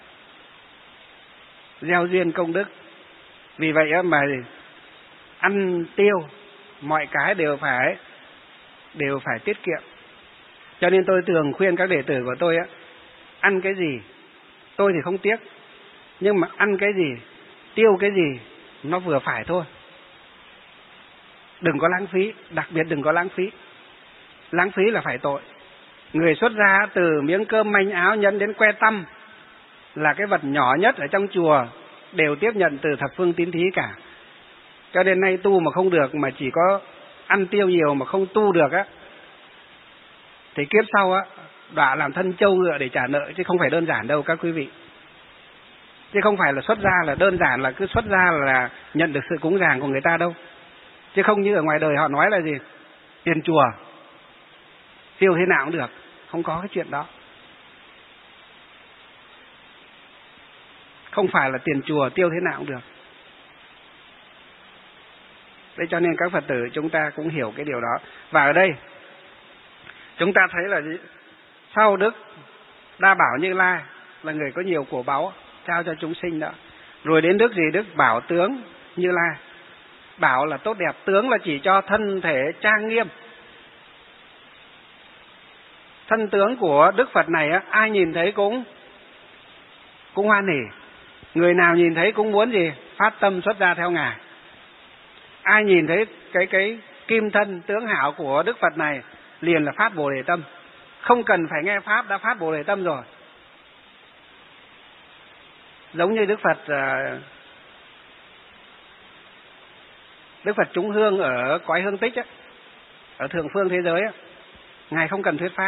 gieo duyên công đức. Vì vậy mà ăn tiêu mọi cái đều phải tiết kiệm. Cho nên tôi thường khuyên các đệ tử của tôi ăn cái gì tôi thì không tiếc, nhưng mà ăn cái gì, tiêu cái gì nó vừa phải thôi. Đừng có lãng phí, đặc biệt đừng có lãng phí. Lãng phí là phải tội. Người xuất gia từ miếng cơm manh áo nhân đến que tăm là cái vật nhỏ nhất ở trong chùa đều tiếp nhận từ thập phương tín thí cả. Cho nên nay tu mà không được, mà chỉ có ăn tiêu nhiều mà không tu được á, thì kiếp sau á đọa làm thân trâu ngựa để trả nợ, chứ không phải đơn giản đâu các quý vị. Chứ không phải là xuất gia là đơn giản là cứ xuất gia là nhận được sự cúng dường của người ta đâu. Chứ không như ở ngoài đời họ nói là gì, tiền chùa tiêu thế nào cũng được, không có cái chuyện đó. Không phải là tiền chùa tiêu thế nào cũng được. Thế cho nên các Phật tử chúng ta cũng hiểu cái điều đó. Và ở đây chúng ta thấy là gì? Sau Đức Đa Bảo Như Lai là người có nhiều của báu trao cho chúng sinh đó. Rồi đến Đức gì? Đức Bảo Tướng Như Lai. Bảo là tốt đẹp, tướng là chỉ cho thân thể trang nghiêm. Thân tướng của Đức Phật này ai nhìn thấy cũng hoan hỉ. Người nào nhìn thấy cũng muốn gì? Phát tâm xuất gia theo Ngài. Ai nhìn thấy cái kim thân tướng hảo của Đức Phật này liền là phát Bồ Đề tâm. Không cần phải nghe Pháp đã phát Bồ Đề tâm rồi. Giống như Đức Phật chúng hương ở cõi hương tích ở thượng phương thế giới Ngài không cần thuyết Pháp.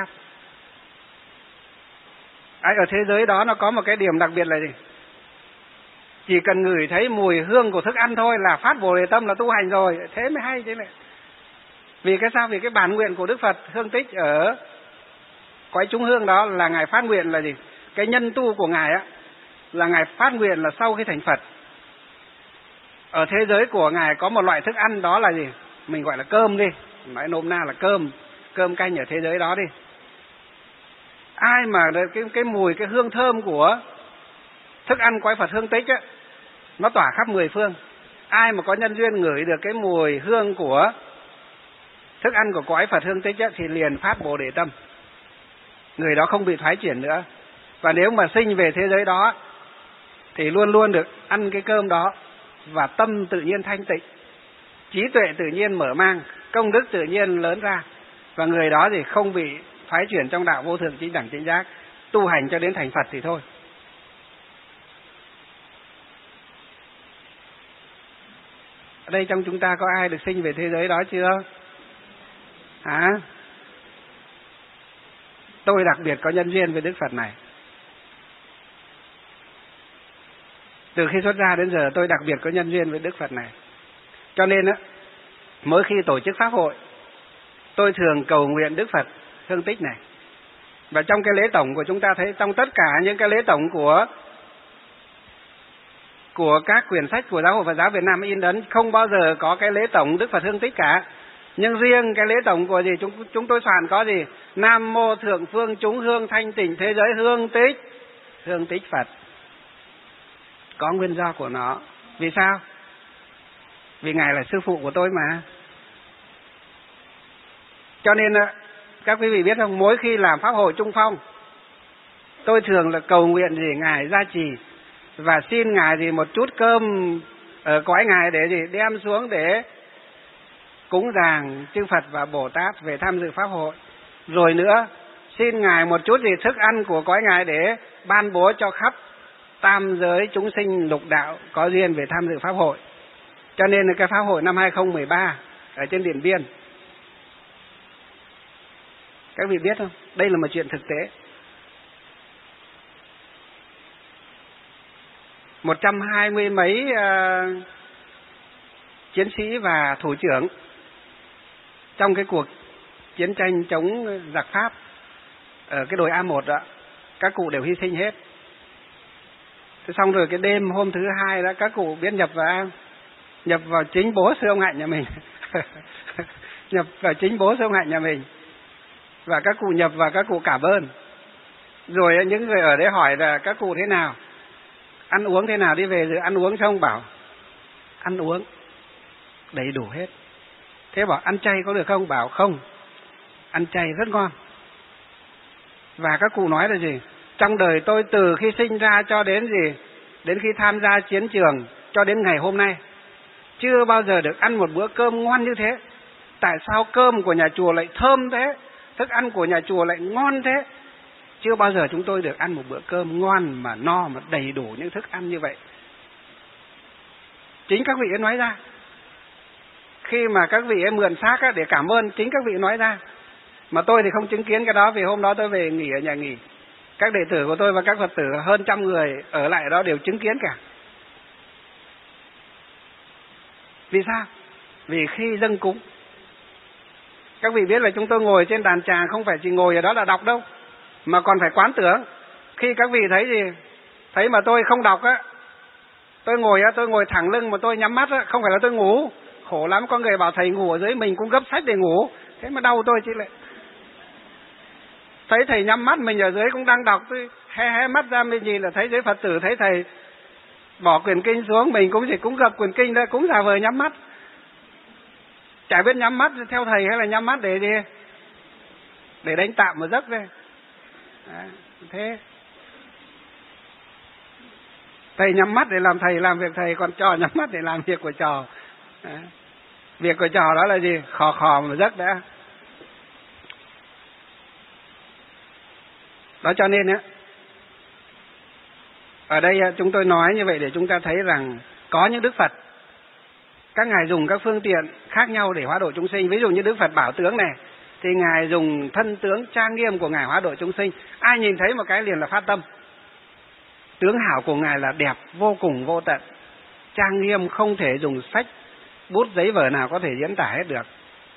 Ở thế giới đó nó có một cái điểm đặc biệt là gì? Chỉ cần ngửi thấy mùi hương của thức ăn thôi là phát Bồ Đề tâm, là tu hành rồi. Thế mới hay thế này. Vì cái sao? Vì cái bản nguyện của Đức Phật hương tích ở cõi chúng hương đó là Ngài phát nguyện là gì? Cái nhân tu của Ngài là Ngài phát nguyện là sau khi thành Phật, ở thế giới của Ngài có một loại thức ăn đó là gì? Mình gọi là cơm đi, nói nôm na là cơm canh ở thế giới đó đi. Ai mà cái mùi, cái hương thơm của thức ăn cõi Phật hương tích nó tỏa khắp mười phương. Ai mà có nhân duyên ngửi được cái mùi hương của thức ăn của cõi Phật hương tích thì liền phát Bồ Đề tâm. Người đó không bị thoái chuyển nữa. Và nếu mà sinh về thế giới đó thì luôn luôn được ăn cái cơm đó, và tâm tự nhiên thanh tịnh, trí tuệ tự nhiên mở mang, công đức tự nhiên lớn ra. Và người đó thì không bị thoái chuyển trong đạo vô thượng chính đẳng chính giác, tu hành cho đến thành Phật thì thôi. Ở đây trong chúng ta có ai được sinh về thế giới đó chưa? Hả? Tôi đặc biệt có nhân duyên với Đức Phật này. Từ khi xuất gia đến giờ tôi đặc biệt có nhân duyên với Đức Phật này. Cho nên mỗi khi tổ chức pháp hội, tôi thường cầu nguyện Đức Phật hương tích này. Và trong cái lễ tổng của chúng ta thấy, trong tất cả những cái lễ tổng của các quyển sách của Giáo hội Phật giáo Việt Nam in ấn, không bao giờ có cái lễ tổng Đức Phật hương tích cả. Nhưng riêng cái lễ tổng của gì chúng tôi soạn có gì? Nam mô thượng phương chúng hương thanh tịnh thế giới hương tích Phật. Có nguyên do của nó. Vì sao? Vì Ngài là sư phụ của tôi mà. Cho nên các quý vị biết không, mỗi khi làm pháp hội Trung Phong, tôi thường là cầu nguyện gì Ngài gia trì, và xin Ngài gì một chút cơm ở cõi Ngài để gì đem xuống để cúng dường chư Phật và Bồ Tát về tham dự pháp hội. Rồi nữa xin Ngài một chút gì thức ăn của cõi Ngài để ban bố cho khắp tam giới chúng sinh lục đạo có duyên về tham dự pháp hội. Cho nên là cái pháp hội năm 2013 ở trên Điện Biên, các vị biết không? Đây là một chuyện thực tế. 120 mấy chiến sĩ và thủ trưởng trong cái cuộc chiến tranh chống giặc Pháp ở cái đồi A1 đó, các cụ đều hy sinh hết. Thế xong rồi cái đêm hôm thứ hai đó, các cụ biết nhập vào chính bố sư ông Hạnh nhà mình. Nhập vào chính bố sư ông Hạnh nhà mình. Và các cụ nhập vào, các cụ cảm ơn. Rồi những người ở đấy hỏi là các cụ thế nào, ăn uống thế nào, đi về rồi ăn uống xong bảo ăn uống đầy đủ hết. Thế bảo ăn chay có được không? Bảo không, ăn chay rất ngon. Và các cụ nói là gì? Trong đời tôi từ khi sinh ra cho đến gì? Đến khi tham gia chiến trường cho đến ngày hôm nay, chưa bao giờ được ăn một bữa cơm ngon như thế. Tại sao cơm của nhà chùa lại thơm thế? Thức ăn của nhà chùa lại ngon thế? Chưa bao giờ chúng tôi được ăn một bữa cơm ngon mà no, mà đầy đủ những thức ăn như vậy. Chính các vị ấy nói ra. Khi mà các vị ấy mượn xác để cảm ơn, chính các vị nói ra. Mà tôi thì không chứng kiến cái đó, vì hôm đó tôi về nghỉ ở nhà nghỉ. Các đệ tử của tôi và các Phật tử hơn 100 người ở lại đó đều chứng kiến cả. Vì sao? Vì khi dâng cúng, các vị biết là chúng tôi ngồi trên đàn tràng không phải chỉ ngồi ở đó là đọc đâu, mà còn phải quán tưởng. Khi các vị thấy gì? Thấy mà tôi không đọc á, tôi ngồi thẳng lưng mà tôi nhắm mắt á, không phải là tôi ngủ. Khổ lắm, có người bảo thầy ngủ ở dưới, mình cũng gấp sách để ngủ. Thế mà đau tôi chứ lại. Thấy thầy nhắm mắt, mình ở dưới cũng đang đọc, tôi hé mắt ra mình nhìn là thấy dưới Phật tử, thấy thầy bỏ quyển kinh xuống, mình cũng chỉ cũng gập quyển kinh ra, cũng giả vờ nhắm mắt. Chả biết nhắm mắt theo thầy hay là nhắm mắt để gì? Để đánh tạm một giấc đây. Thế thầy nhắm mắt để làm thầy làm việc thầy, còn trò nhắm mắt để làm việc của trò. Việc của trò đó là gì? Khò một giấc đã. Đó cho nên á, ở đây chúng tôi nói như vậy để chúng ta thấy rằng có những Đức Phật, các ngài dùng các phương tiện khác nhau để hóa độ chúng sinh. Ví dụ như Đức Phật Bảo Tướng này, thì ngài dùng thân tướng trang nghiêm của ngài hóa độ chúng sinh. Ai nhìn thấy một cái liền là phát tâm. Tướng hảo của ngài là đẹp vô cùng vô tận, trang nghiêm, không thể dùng sách bút giấy vở nào có thể diễn tả hết được.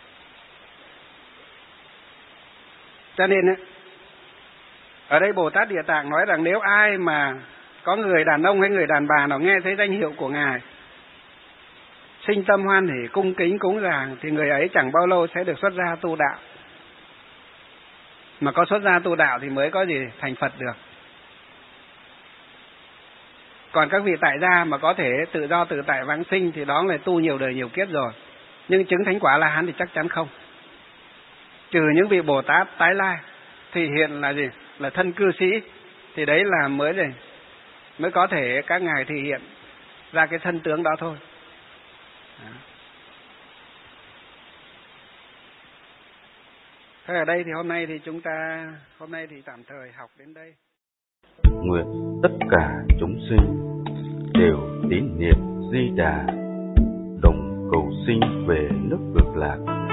Cho nên ở đây Bồ Tát Địa Tạng nói rằng nếu ai mà có người đàn ông hay người đàn bà nào nghe thấy danh hiệu của ngài, sinh tâm hoan hỉ cung kính cúng dường, thì người ấy chẳng bao lâu sẽ được xuất gia tu đạo. Mà có xuất gia tu đạo thì mới có gì thành Phật được. Còn các vị tại gia mà có thể tự do tự tại vãng sinh thì đó là tu nhiều đời nhiều kiếp rồi, nhưng chứng thánh quả La Hán thì chắc chắn không. Trừ những vị Bồ Tát tái lai thì hiện là gì? Là thân cư sĩ, thì đấy là mới có thể các ngài thể hiện ra cái thân tướng đó thôi. Thế ở đây thì hôm nay thì tạm thời học đến đây. Nguyện tất cả chúng sinh đều tín niệm Di Đà, đồng cầu sinh về nước Cực Lạc.